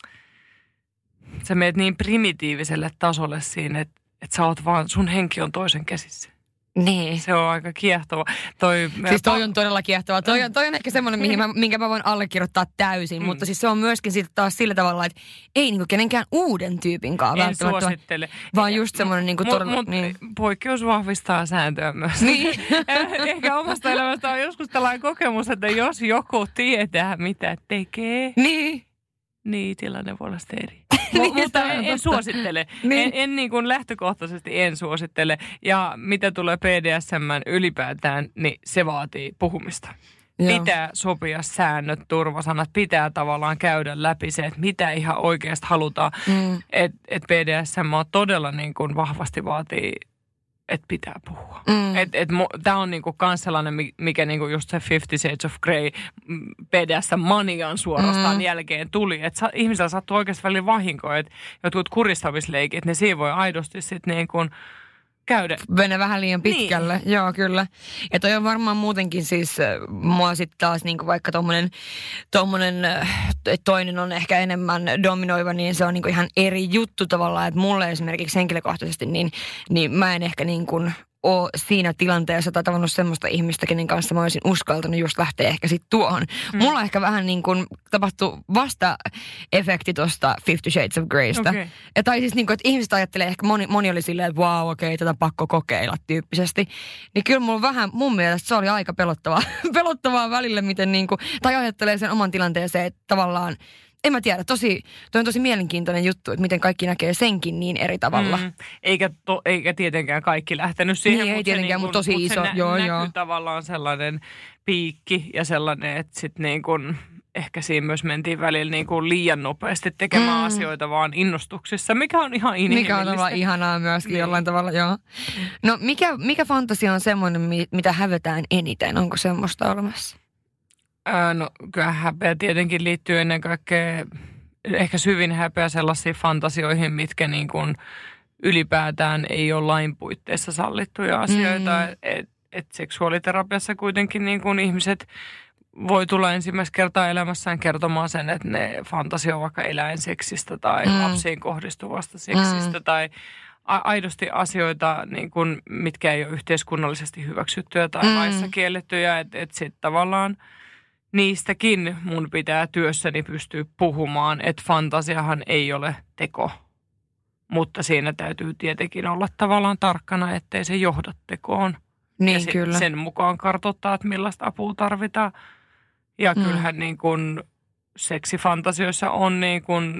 sä meet niin primitiiviselle tasolle siinä, että, että sä oot vaan, sun henki on toisen käsissä. Niin. Se on aika kiehtova. Toi, siis toi on todella kiehtova. Toi on, toi on ehkä semmoinen, mihin mä, minkä mä voin allekirjoittaa täysin. Mm. Mutta siis se on myöskin sitten taas sillä tavalla, että ei niinku kenenkään uuden tyypinkaan en välttämättä. Suosittele. Vaan just semmoinen niinku todella. Mut, niin. Poikkeus vahvistaa sääntöä myös. Niin. Ehkä omasta elämästä on joskus tällainen kokemus, että jos joku tietää, mitä tekee, niin, niin tilanne voi olla sitten eri. niin, Mutta en, en suosittele. Niin. En, en niin kuin lähtökohtaisesti en suosittele. Ja mitä tulee P D S M ylipäätään, niin se vaatii puhumista. Joo. Pitää sopia säännöt, turvasanat, pitää tavallaan käydä läpi se, että mitä ihan oikeasti halutaan. Mm. Että et P D S M on todella niin kuin vahvasti vaatii, että pitää puhua. Mm. Että et, tämä on niinku kans sellainen, mikä niinku just se Fifty Shades of Grey P D S M-manian suorastaan mm. jälkeen tuli. Että ihmisellä sattuu oikeasti välillä vahinkoa, että jotkut kuristamisleikit, ne siinä voi aidosti sitten niin kuin käydä. Mennä vähän liian pitkälle, niin. Joo kyllä. Ja toi on varmaan muutenkin siis, mua sitten taas niinku vaikka tommonen, tommonen toinen on ehkä enemmän dominoiva, niin se on niinku ihan eri juttu tavallaan, että mulle esimerkiksi henkilökohtaisesti, niin, niin mä en ehkä niin kuin ole siinä tilanteessa tai tavannut semmoista ihmistä, kenen kanssa mä olisin uskaltanut just lähteä ehkä sitten tuohon. Mm. Mulla ehkä vähän niin kuin tapahtui vasta-efekti tuosta Fifty Shades of Greystä. Okay. Ja tai siis niin kuin, että ihmiset ajattelee, ehkä moni, moni oli silleen, että vau, wow, okei, okay, tätä pakko kokeilla tyyppisesti. Niin kyllä mulla vähän, mun mielestä se oli aika pelottavaa, pelottavaa välillä, miten niin kuin, tai ajattelee sen oman tilanteeseen, että tavallaan, en mä tiedä, tosi, toi on tosi mielenkiintoinen juttu, että miten kaikki näkee senkin niin eri tavalla. Mm. Eikä, to, eikä tietenkään kaikki lähtenyt siihen. Niin, ei tietenkään, mutta tosi iso. Se nä- joo, näkyy joo. tavallaan sellainen piikki ja sellainen, että sitten niin kuin, ehkä siinä myös mentiin välillä niin kuin liian nopeasti tekemään mm. asioita vaan innostuksissa, mikä on ihan inhimillistä. Mikä on tavallaan ihanaa myöskin niin. Jollain tavalla, joo. No mikä, mikä fantasia on semmoinen, mitä hävetään eniten? Onko semmoista olemassa? No kyllä häpeä tietenkin liittyy ennen kaikkea, ehkä syvin häpeä sellaisiin fantasioihin, mitkä niin kuin ylipäätään ei ole lain puitteissa sallittuja asioita. Mm. Et, et seksuaaliterapiassa kuitenkin niin kuin ihmiset voi tulla ensimmäistä kertaa elämässään kertomaan sen, että ne fantasio vaikka eläinseksistä tai mm. lapsiin kohdistuvasta seksistä mm. tai aidosti asioita, niin kuin, mitkä ei ole yhteiskunnallisesti hyväksyttyjä tai mm. laissa kiellettyjä, että et sitten tavallaan niistäkin mun pitää työssäni pystyä puhumaan, että fantasiahan ei ole teko. Mutta siinä täytyy tietenkin olla tavallaan tarkkana, ettei se johda tekoon. Niin, ja sit kyllä. Sen mukaan kartoittaa, että millaista apua tarvitaan. Ja mm. kyllähän niin kuin seksifantasioissa on niin kuin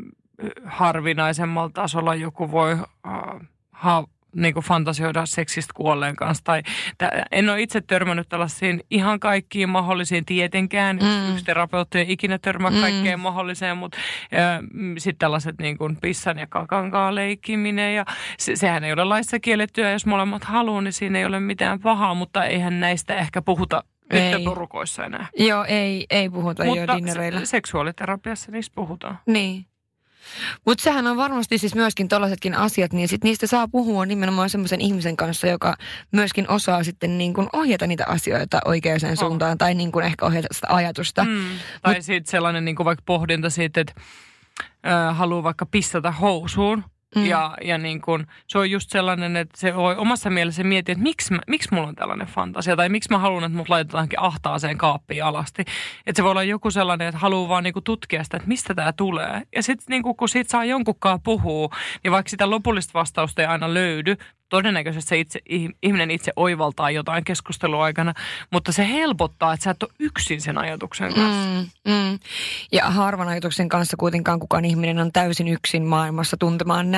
harvinaisemmalla tasolla joku voi uh, ha- niin kuin fantasioida seksistä kuolleen kanssa. Tai, t- en ole itse törmännyt tällaisiin ihan kaikkiin mahdollisiin tietenkään. Mm. Yksi terapeutti ei ikinä törmää mm. kaikkeen mahdolliseen, mutta sitten tällaiset niin kuin pissan ja kakankaan leikkiminen. Ja se, sehän ei ole laissa kiellettyä, jos molemmat haluaa, niin siinä ei ole mitään pahaa, mutta eihän näistä ehkä puhuta nyt porukoissa enää. Joo, ei, ei puhuta jo dinnereillä. Mutta seksuaaliterapiassa niistä puhutaan. Niin. Mutta sehän on varmasti siis myöskin tollaisetkin asiat, niin sit niistä saa puhua nimenomaan semmoisen ihmisen kanssa, joka myöskin osaa sitten niin kuin ohjata niitä asioita oikeaan oh. suuntaan tai niin kuin ehkä ohjata sitä ajatusta. Mm. Tai Mut, sitten sellainen niin kuin vaikka pohdinta siitä, että äh, haluaa vaikka pissata housuun. Mm. Ja, ja niin kun, se on just sellainen, että se voi omassa mielessä miettiä, että miksi, mä, miksi mulla on tällainen fantasia. Tai miksi mä haluan, että mut laitetaankin ahtaaseen kaappiin alasti. Että se voi olla joku sellainen, että haluaa vaan niin kun tutkia sitä, että mistä tämä tulee. Ja sitten niin kun siitä saa jonkunkaan puhua, niin vaikka sitä lopullista vastausta ei aina löydy, todennäköisesti se itse, ihminen itse oivaltaa jotain keskustelua aikana, mutta se helpottaa, että sä et ole yksin sen ajatuksen kanssa. Mm, mm. Ja harvan ajatuksen kanssa kuitenkaan kukaan ihminen on täysin yksin maailmassa tuntemaan näin.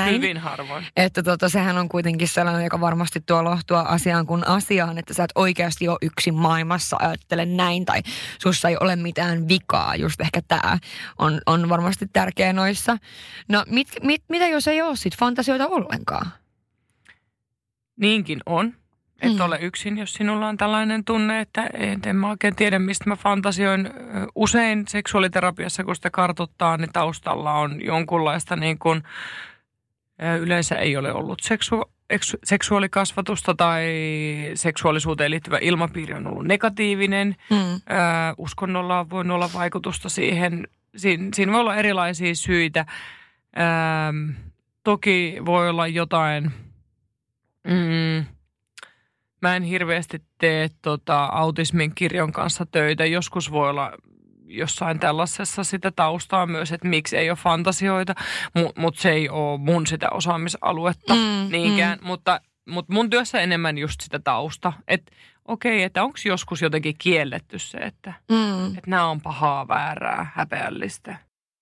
näin. Hyvin harvoin. Että tota, sehän on kuitenkin sellainen, joka varmasti tuo lohtua asiaan kuin asiaan, että sä et oikeasti ole yksin maailmassa, ajattele näin, tai sussa ei ole mitään vikaa. Just ehkä tämä on, on varmasti tärkeä noissa. No mit, mit, mitä jos ei ole sit fantasioita ollenkaan? Niinkin on. Et Mm. ole yksin, jos sinulla on tällainen tunne, että en, en mä oikein tiedä, mistä mä fantasioin. Usein seksuaaliterapiassa, kun sitä kartoittaa, niin taustalla on jonkunlaista niin kuin, yleensä ei ole ollut seksu, eksu, seksuaalikasvatusta tai seksuaalisuuteen liittyvä ilmapiiri on ollut negatiivinen. Mm. Ö, uskonnolla on voinut olla vaikutusta siihen. Siin, siinä voi olla erilaisia syitä. Ö, toki voi olla jotain... Mm, Mä en hirveästi tee tota, autismin kirjon kanssa töitä. Joskus voi olla jossain tällaisessa sitä taustaa myös, että miksi ei ole fantasioita, mutta mut se ei ole mun sitä osaamisaluetta Mm, niinkään. Mm. Mutta, mutta mun työssä enemmän just sitä tausta, että okei, että onko joskus jotenkin kielletty se, että, Mm. että nämä on pahaa, väärää, häpeällistä.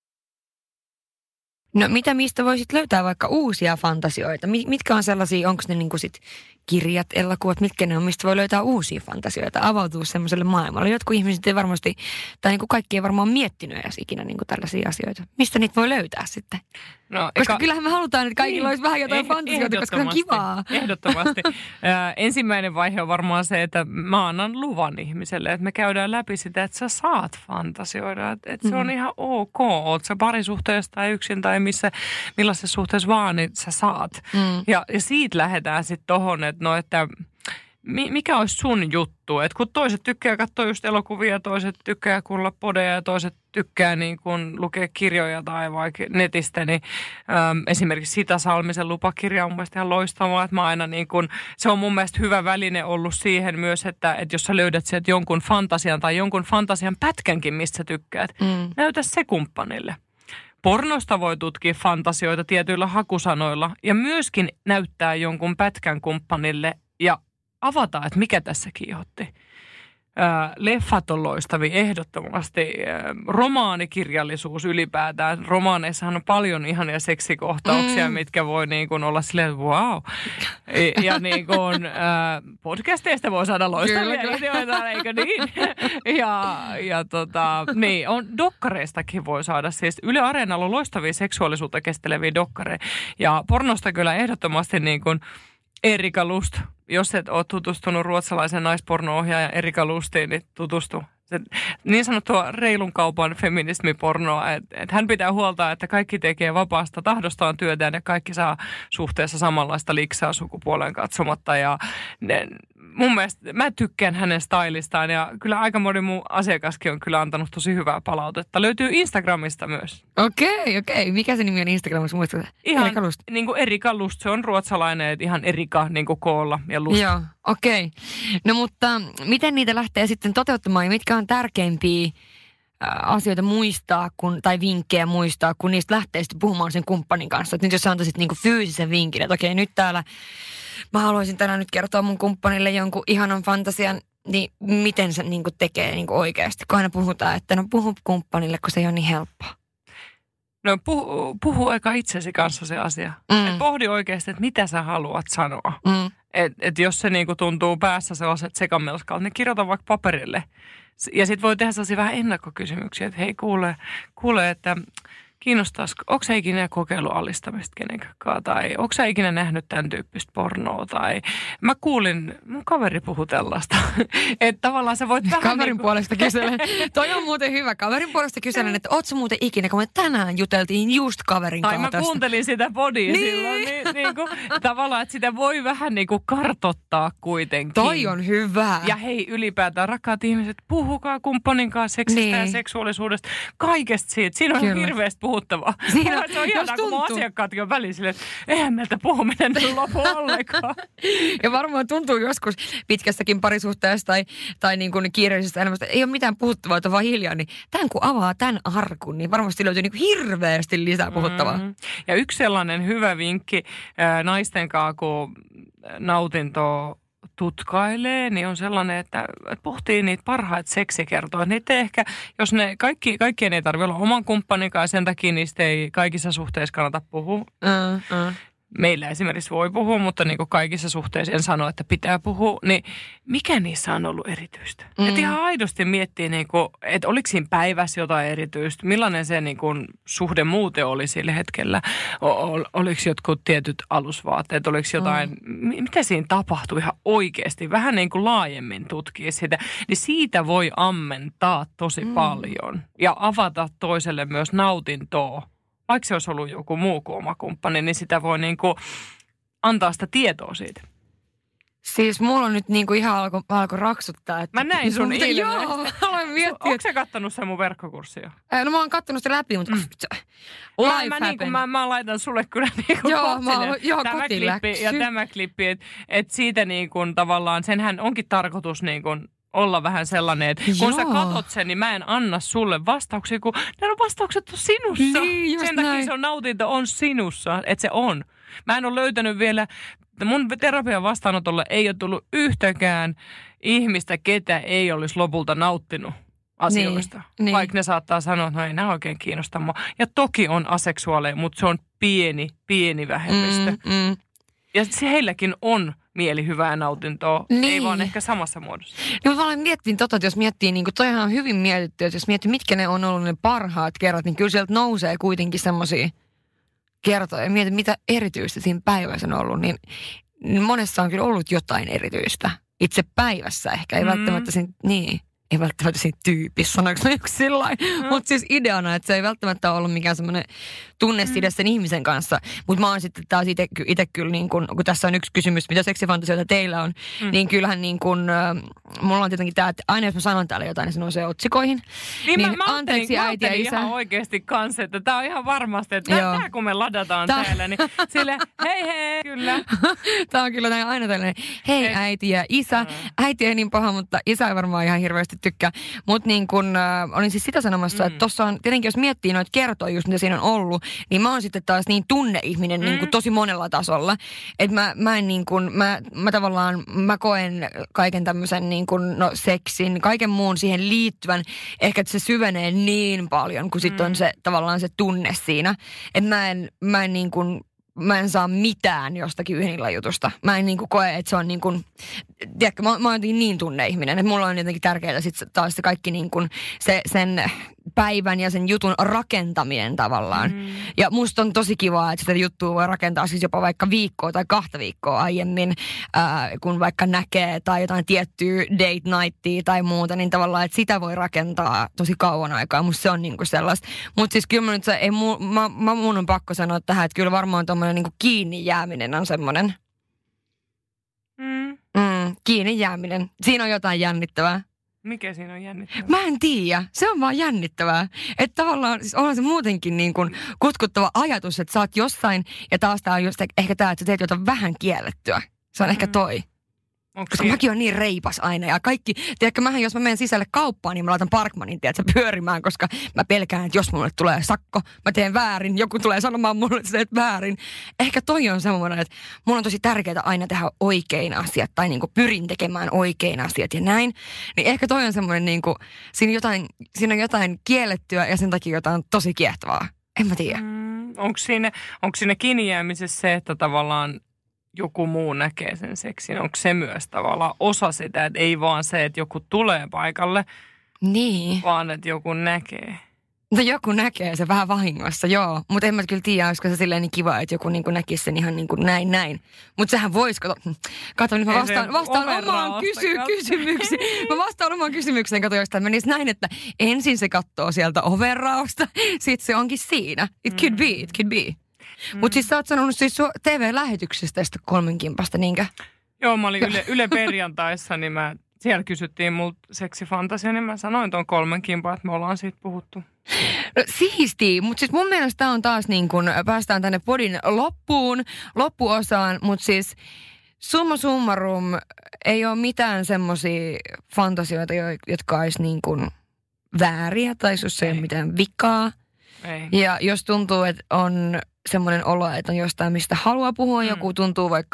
No mitä mistä voisit löytää vaikka uusia fantasioita? Mitkä on sellaisia, onko ne niinku sit kirjat, elokuvat, mitkä ne on, mistä voi löytää uusia fantasioita, avautua semmoiselle maailmalle? Jotkut ihmiset ei varmasti, tai niinku kaikki ei varmaan miettinyt edes ikinä niinku tällaisia asioita. Mistä niitä voi löytää sitten? No, Koska eka... kyllähän me halutaan, että kaikilla niin, olisi vähän jotain fantasioita, koska se on kivaa. Ehdottomasti. Äh, ensimmäinen vaihe on varmaan se, että mä annan luvan ihmiselle, että me käydään läpi sitä, että sä saat fantasioida. Että, että se on ihan ok. Oot sä parisuhteessa tai yksin tai missä, millaisessa suhteessa vaan, niin sä saat. Mm. Ja, ja siitä lähdetään sitten tohon, että no, että mikä olisi sun juttu? Että kun toiset tykkää katsoa just elokuvia, toiset tykkää kuulla podeja ja toiset tykkää niin kun lukea kirjoja tai vaikka netistä, niin äm, esimerkiksi Sita Salmisen Lupakirja on mun mielestä ihan loistavaa, että mä aina niin kun, se on mun mielestä hyvä väline ollut siihen myös, että, että jos sä löydät sieltä jonkun fantasian tai jonkun fantasian pätkänkin, mistä sä tykkäät, Mm. näytä se kumppanille. Pornosta voi tutkia fantasioita tietyillä hakusanoilla ja myöskin näyttää jonkun pätkän kumppanille ja avata, että mikä tässä kiihotti. Ää, leffat on loistavia ehdottomasti. Ää, romaanikirjallisuus ylipäätään. Romaaneissahan on paljon ihania seksikohtauksia, mm. mitkä voi niin kuin olla silleen, wow. Ja, ja niin kuin, ää, podcasteista voi saada loistavia ideoita, eikö niin? Ja, ja tota, niin, on dokkareistakin voi saada. Siis Yle Areenalla on loistavia seksuaalisuutta käsitteleviä dokkareja. Ja pornosta kyllä ehdottomasti niin kuin Erika Lust. Jos et ole tutustunut ruotsalaisen naisporno-ohjaajan Erika Lustiin, niin tutustu. Se, niin sanottua reilun kaupan feminismipornoa, että et hän pitää huolta, että kaikki tekee vapaasta tahdostaan työtään ja kaikki saa suhteessa samanlaista liksaa sukupuoleen katsomatta. Ja ne, mun mielestä, mä tykkään hänen stylistaan ja kyllä aika moni mun asiakaskin on kyllä antanut tosi hyvää palautetta. Löytyy Instagramista myös. Okei, okei. Mikä se nimi on Instagramissa? Muistatko? Ihan Erika Lust. niin kuin Erika Lust, se on ruotsalainen, että ihan Erika niin kuin koolla ja Lust. Joo, okei. No mutta miten niitä lähtee sitten toteuttamaan ja mitkä on tärkeimpiä asioita muistaa, kun, tai vinkkejä muistaa, kun niistä lähtee sitten puhumaan sen kumppanin kanssa. Et nyt jos sä antaisit niinku fyysisen vinkin, että okei, nyt täällä mä haluaisin tänään nyt kertoa mun kumppanille jonkun ihanan fantasian, niin miten se niinku tekee niinku oikeasti? Kun aina puhutaan, että no puhu kumppanille, kun se ei ole niin helppoa. No puhu, puhu eka itsesi kanssa se asia. Mm. Et pohdi oikeasti, että mitä sä haluat sanoa. Mm. Että et jos se niinku tuntuu päässä sellaiset sekamelskalta, niin kirjoita vaikka paperille. Ja sitten voi tehdä sellaisia vähän ennakkokysymyksiä, että hei kuule, kuule että kiinnostaisiko, onko sä ikinä kokeillut alistamista kenenkään, tai onko sä ikinä nähnyt tämän tyyppistä pornoa, tai mä kuulin, mun kaveri puhui tällaista. Että tavallaan sä voit vähän Kaverin niin kuin... puolesta kyselen. Toi on muuten hyvä. Kaverin puolesta kyselen, että ootko muuten ikinä, kun me tänään juteltiin just kaverin Tai kanssa mä tästä. kuuntelin sitä podia Niin. silloin, niin, niin kuin, tavallaan, että sitä voi vähän niin kuin kartottaa kuitenkin. Toi on hyvä. Ja hei, ylipäätään rakkaat ihmiset, puhukaa kumppanin kanssa seksistä Niin. ja seksuaalisuudesta, kaikesta siitä. Siinä on Kyllä. hirveästi puhuttavaa. Siinä- se on jos ihanaa, kun mun tuntuu. asiakkaatkin on väliin silleen, että eihän meiltä puhuminen nyt lopu ollenkaan. Ja varmaan tuntuu joskus pitkässäkin parisuhteessa tai, tai niin kuin kiireellisestä elämästä, ei ole mitään puhuttavaa, että vaan hiljaa, niin tämän kun avaa tämän arkun, niin varmasti löytyy niin kuin hirveästi lisää puhuttavaa. Mm. Ja yksi sellainen hyvä vinkki ää, naisten kanssa, kun nautintoa tutkailee, niin on sellainen, että, että pohtii niitä parhaita seksikertoja. Niitä ehkä, jos ne kaikki, kaikkien ei tarvitse olla oman kumppanikaan, sen takia niistä ei kaikissa suhteissa kannata puhua. Uh, uh. Meillä esimerkiksi voi puhua, mutta niin kuin kaikissa suhteissa en sano, että pitää puhua. Niin mikä niissä on ollut erityistä? Mm. Että ihan aidosti miettii, niin kuin, että oliko siinä päivässä jotain erityistä? Millainen se niin kuin, suhde muuten oli sillä hetkellä? O- oliko jotkut tietyt alusvaatteet? Oliko jotain, mm. mitä siinä tapahtui ihan oikeasti? Vähän niin kuin laajemmin tutkia sitä. Niin siitä voi ammentaa tosi mm. paljon ja avata toiselle myös nautintoa. Vaikka se olisi ollut joku muu kuin oma kumppani, niin sitä voi niinku antaa sitä tietoa siitä. Siis mulla on nyt niinku ihan alko, alko raksuttaa. Että mä näin sun ilmeistä. Joo, aloin miettiä. Onko sä kattonut sen mun verkkokurssia? No mä oon kattonut sitä läpi, mutta... Mm. Mä, mä, niin kuin, mä, mä laitan sulle kyllä niinku joo, mä oon, joo, tämä klippi ja tämä klippi, että et siitä niin kuin tavallaan, senhän onkin tarkoitus niin kuin olla vähän sellainen, että kun Joo. sä katot sen, niin mä en anna sulle vastauksia, kun nämä vastaukset on sinussa. Niin, just sen takia näin. se on nautinto on sinussa, että se on. Mä en ole löytänyt vielä, mun terapian vastaanotolle ei ole tullut yhtäkään ihmistä, ketä ei olisi lopulta nauttinut asioista. Niin, niin. Vaikka ne saattaa sanoa, että no ei nämä oikein kiinnosta mua. Ja toki on aseksuaaleja, mutta se on pieni, pieni vähemmistö. Mm, mm. Ja se heilläkin on mielihyvää nautintoa, niin. Ei vaan ehkä samassa muodossa. Niin mä vaan mietin tota, että jos miettii, niin kuin toihan on hyvin mietitty, että jos miettii, mitkä ne on ollut ne parhaat kerrat, niin kyllä sieltä nousee kuitenkin semmoisia kertoja. Ja mietin, mitä erityistä siinä päivässä on ollut, niin, niin monessa on kyllä ollut jotain erityistä. Itse päivässä ehkä, ei mm. välttämättä siinä, niin, ei välttämättä siinä tyypissä, sanoinko mä yksi sillain. Mm. Mutta siis ideana, että se ei välttämättä ollut mikään semmoinen tunneside mm. sen ihmisen kanssa. Mutta mä oon sitten taas itse kyllä, niin kun, kun tässä on yksi kysymys, mitä seksifantasioita teillä on, mm. niin kyllähän niin kun, äh, mulla on tietenkin tämä, että aina jos mä sanon täällä jotain, niin se nousee otsikoihin. Niin, niin mä, mä anteeksi mä äiti ja isä. ihan oikeasti kanssa, että tää on ihan varmasti, että tää kun me ladataan tää... täällä, niin sille hei hei, kyllä. Tää on kyllä näin aina tällainen, hei Et... äiti ja isä. Mm. Äiti ei niin paha, mutta isä ei varmaan ihan hirveästi tykkää. Mutta niin kun, äh, olin siis sitä sanomassa, mm. että tossa on, tietenkin jos miettii noita kertoja just mitä siinä on ollut, niin mä oon sitten taas niin tunneihminen mm. niin kuin tosi monella tasolla. Että mä, mä en niin kuin, mä, mä tavallaan, mä koen kaiken tämmöisen niin kuin, no seksin, kaiken muun siihen liittyvän, ehkä että se syvenee niin paljon, kun sitten mm. on se tavallaan se tunne siinä. Että mä en, mä en niin kuin, mä en saa mitään jostakin yhdellä jutusta. Mä en niinku koe, että se on niinku, tiedätkö, mä, mä oon jotenkin niin tunneihminen, että mulla on jotenkin tärkeää sit taas se kaikki niinku, se, sen päivän ja sen jutun rakentaminen tavallaan. Mm. Ja musta on tosi kivaa, että sitä juttua voi rakentaa siis jopa vaikka viikkoa tai kahta viikkoa aiemmin, ää, kun vaikka näkee tai jotain tiettyä date nightia tai muuta, niin tavallaan, että sitä voi rakentaa tosi kauan aikaa. Musta se on niinku sellaista. Mutta siis kyllä mä nyt, se, ei mu, mä, mä, mun on pakko sanoa tähän, että kyllä varmaan tommoinen niinku kiinni jääminen on semmoinen. Mm. Mm, kiinni jääminen. Siinä on jotain jännittävää. Mikä siinä on jännittävää? Mä en tiedä. Se on vaan jännittävää. Että tavallaan siis onhan se muutenkin niin kuin kutkuttava ajatus, että sä oot jossain, ja taas tää on just ehkä tää, että sä teet jotain vähän kiellettyä. Se on mm. ehkä toi. Onko Koska siinä? mäkin on niin reipas aina ja kaikki, tiedätkö, mähän jos mä menen sisälle kauppaan, niin mä laitan Parkmanin, tiedätkö, pyörimään, koska mä pelkään, että jos mulle tulee sakko, mä teen väärin, joku tulee sanomaan mulle, että sä teet väärin. Ehkä toi on semmoinen, että mulla on tosi tärkeää aina tehdä oikein asiat, tai niin kuin pyrin tekemään oikein asiat ja näin. Niin ehkä toi on semmoinen, niin kuin, siinä, jotain, siinä on jotain kiellettyä ja sen takia jotain tosi kiehtovaa. En mä tiedä. Mm, onko siinä, onko siinä kiinni jäämisessä se, että tavallaan joku muu näkee sen seksin? Onko se myös tavallaan osa sitä, että ei vaan se, että joku tulee paikalle, niin, vaan että joku näkee? No joku näkee se vähän vahingossa, joo. Mutta en mä kyllä tiedä, olisiko se silleen niin kiva, että joku niin kuin näkisi sen ihan niin kuin näin, näin. Mutta sehän voisi, kato, kato nyt mä vastaan, vastaan omaan kysy, kysymykseen. Mä vastaan omaan kysymykseen, kato, jos tämä menisi näin, että ensin se katsoo sieltä ovenraosta, sit se onkin siinä. It could be, it could be. Mm. Mutta siis sä oot sanonut siis T V-lähetyksestä tästä kolmenkimpasta, niinkö? Joo, mä olin Yle, Yle perjantaissa, niin mä, siellä kysyttiin multa seksifantasia, niin mä sanoin tuon kolmenkimpaa, että me ollaan siitä puhuttu. No siistii, mutta siis mun mielestä on taas niin kuin, päästään tänne podin loppuun, loppuosaan, mutta siis summa summarum ei ole mitään semmoisia fantasioita, jotka olisi niin kuin vääriä tai jos ei ole mitään vikaa. Ei. Ja jos tuntuu, että on semmoinen olo, että on jostain, mistä haluaa puhua, mm. joku tuntuu vaikka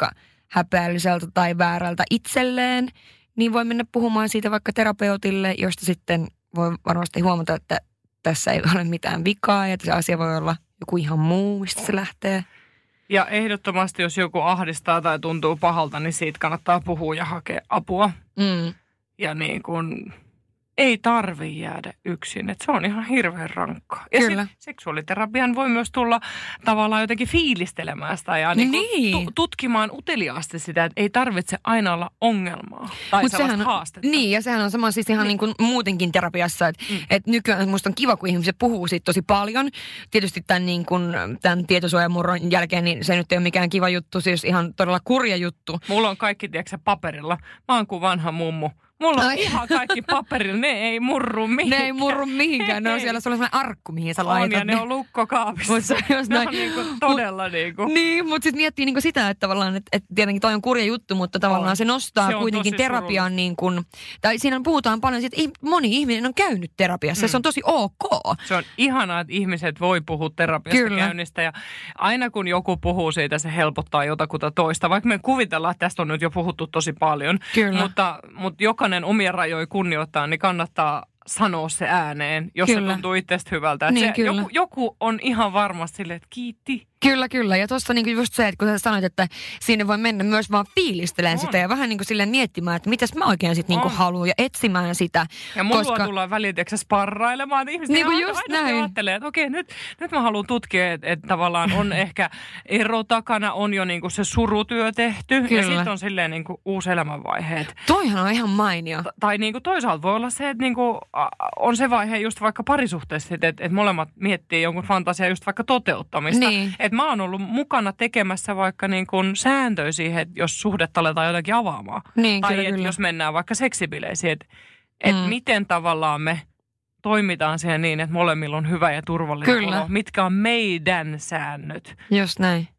häpeälliseltä tai väärältä itselleen, niin voi mennä puhumaan siitä vaikka terapeutille, josta sitten voi varmasti huomata, että tässä ei ole mitään vikaa ja että se asia voi olla joku ihan muu, mistä se lähtee. Ja ehdottomasti, jos joku ahdistaa tai tuntuu pahalta, niin siitä kannattaa puhua ja hakea apua. Mm. Ja niin kuin ei tarvitse jäädä yksin. Että se on ihan hirveän rankkaa. Ja Kyllä. seksuaaliterapian voi myös tulla tavallaan jotenkin fiilistelemään sitä ja niin niin. Tu- tutkimaan uteliaasti sitä, että ei tarvitse aina olla ongelmaa tai Mut sellaista sehän on, haastetta. Niin, ja sehän on sama siis ihan niin. Niin kuin muutenkin terapiassa, että mm. et nykyään musta on kiva, kun ihmiset puhuu siitä tosi paljon. Tietysti tämän, niin kuin, tämän tietosuojamurron jälkeen niin se nyt ei ole mikään kiva juttu, siis ihan todella kurja juttu. Mulla on kaikki, tiedätkö, paperilla. Mä oon kuin vanha mummu. Mulla on Ai. ihan kaikki paperilla, ne ei murru mihinkään. Ne ei murru mihinkään, ne on siellä sulla sellainen arkku, mihin sä laitat. On, ja ne, ne on lukkokaapissa. Mutta jos ne näin. on niinku todella Mut, niinku. Niin, mutta sitten miettii niinku sitä, että tavallaan, että, että tietenkin toi on kurja juttu, mutta tavallaan on. se nostaa se kuitenkin terapian niin kuin, tai siinä puhutaan paljon siitä, että moni ihminen on käynyt terapiassa, mm. se on tosi ok. Se on ihanaa, että ihmiset voi puhua terapiasta Kyllä. käynnistä, ja aina kun joku puhuu siitä, se helpottaa jotakuta toista, vaikka me kuvitellaan, että tästä on nyt jo puhuttu tosi paljon, Kyllä. mutta, mutta jokainen omia rajoja kunnioittaa, niin kannattaa sanoa se ääneen, jos kyllä. se tuntuu itsestä hyvältä. Niin, se, joku, joku on ihan varmasti silleen, että kiitti. Kyllä, kyllä. Ja tuossa niinku just se, että kun sä sanoit, että sinne voi mennä myös vaan fiilistelemään sitä ja vähän niinku silleen miettimään, että mitäs mä oikein sitten niinku haluan ja etsimään sitä. Ja mulla koska tullaan väliin sparrailemaan, että ihmiset niinku aina, aina ajattelee, että okei, nyt, nyt mä haluan tutkia, että, että tavallaan on ehkä ero takana, on jo niinku se surutyö tehty kyllä. ja sitten on silleen niinku uusi elämänvaihe. Toihan on ihan mainio. T- tai niinku toisaalta voi olla se, että niinku on se vaihe just vaikka parisuhteessa, että, että molemmat miettii jonkun fantasiaa just vaikka toteuttamista. Niin. Että mä oon ollut mukana tekemässä vaikka niin kuin sääntöjä siihen, että jos suhdetta aletaan jotenkin avaamaan. Niin, tai kyllä, että kyllä. jos mennään vaikka seksibileisiin, että et mm. miten tavallaan me toimitaan siihen niin, että molemmilla on hyvä ja turvallinen kyllä. olo. Mitkä on meidän säännöt. Just näin.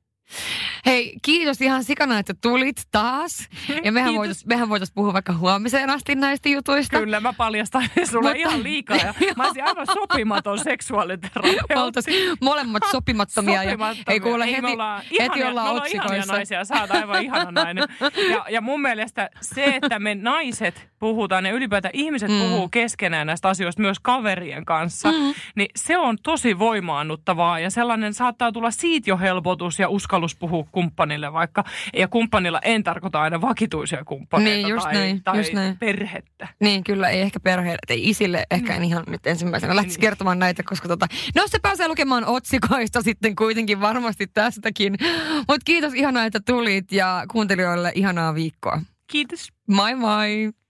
Hei, kiitos ihan sikana, että tulit taas. Ja mehän voitaisiin mehän voitais puhua vaikka huomiseen asti näistä jutuista. Kyllä, mä paljastan sulle Mutta ihan liikaa. Ja mä olisin aivan sopimaton seksuaaliterapeutti. Molemmat sopimattomia. sopimattomia. Ja, ei kuule, ei, heti, me ollaan heti ihania, ollaan me otsikoissa. Ihania naisia, sä oot aivan ihana nainen. Ja, ja mun mielestä se, että me naiset puhutaan ja ylipäätään ihmiset mm. puhuu keskenään näistä asioista myös kaverien kanssa, mm. niin se on tosi voimaannuttavaa. Ja sellainen saattaa tulla siitä jo helpotus ja uskallus puhua kumppanille vaikka. Ja kumppanilla en tarkoita aina vakituisia kumppaneita niin, just tai, näin, tai just näin. perhettä. Niin, kyllä, ei ehkä perheelle, ei isille ehkä en ihan nyt ensimmäisenä lähtisi niin. kertomaan näitä, koska tota, no se pääsee lukemaan otsikoista sitten kuitenkin varmasti tästäkin. Mutta kiitos ihanaa, että tulit ja kuuntelijoille ihanaa viikkoa. Kiitos. Moi moi.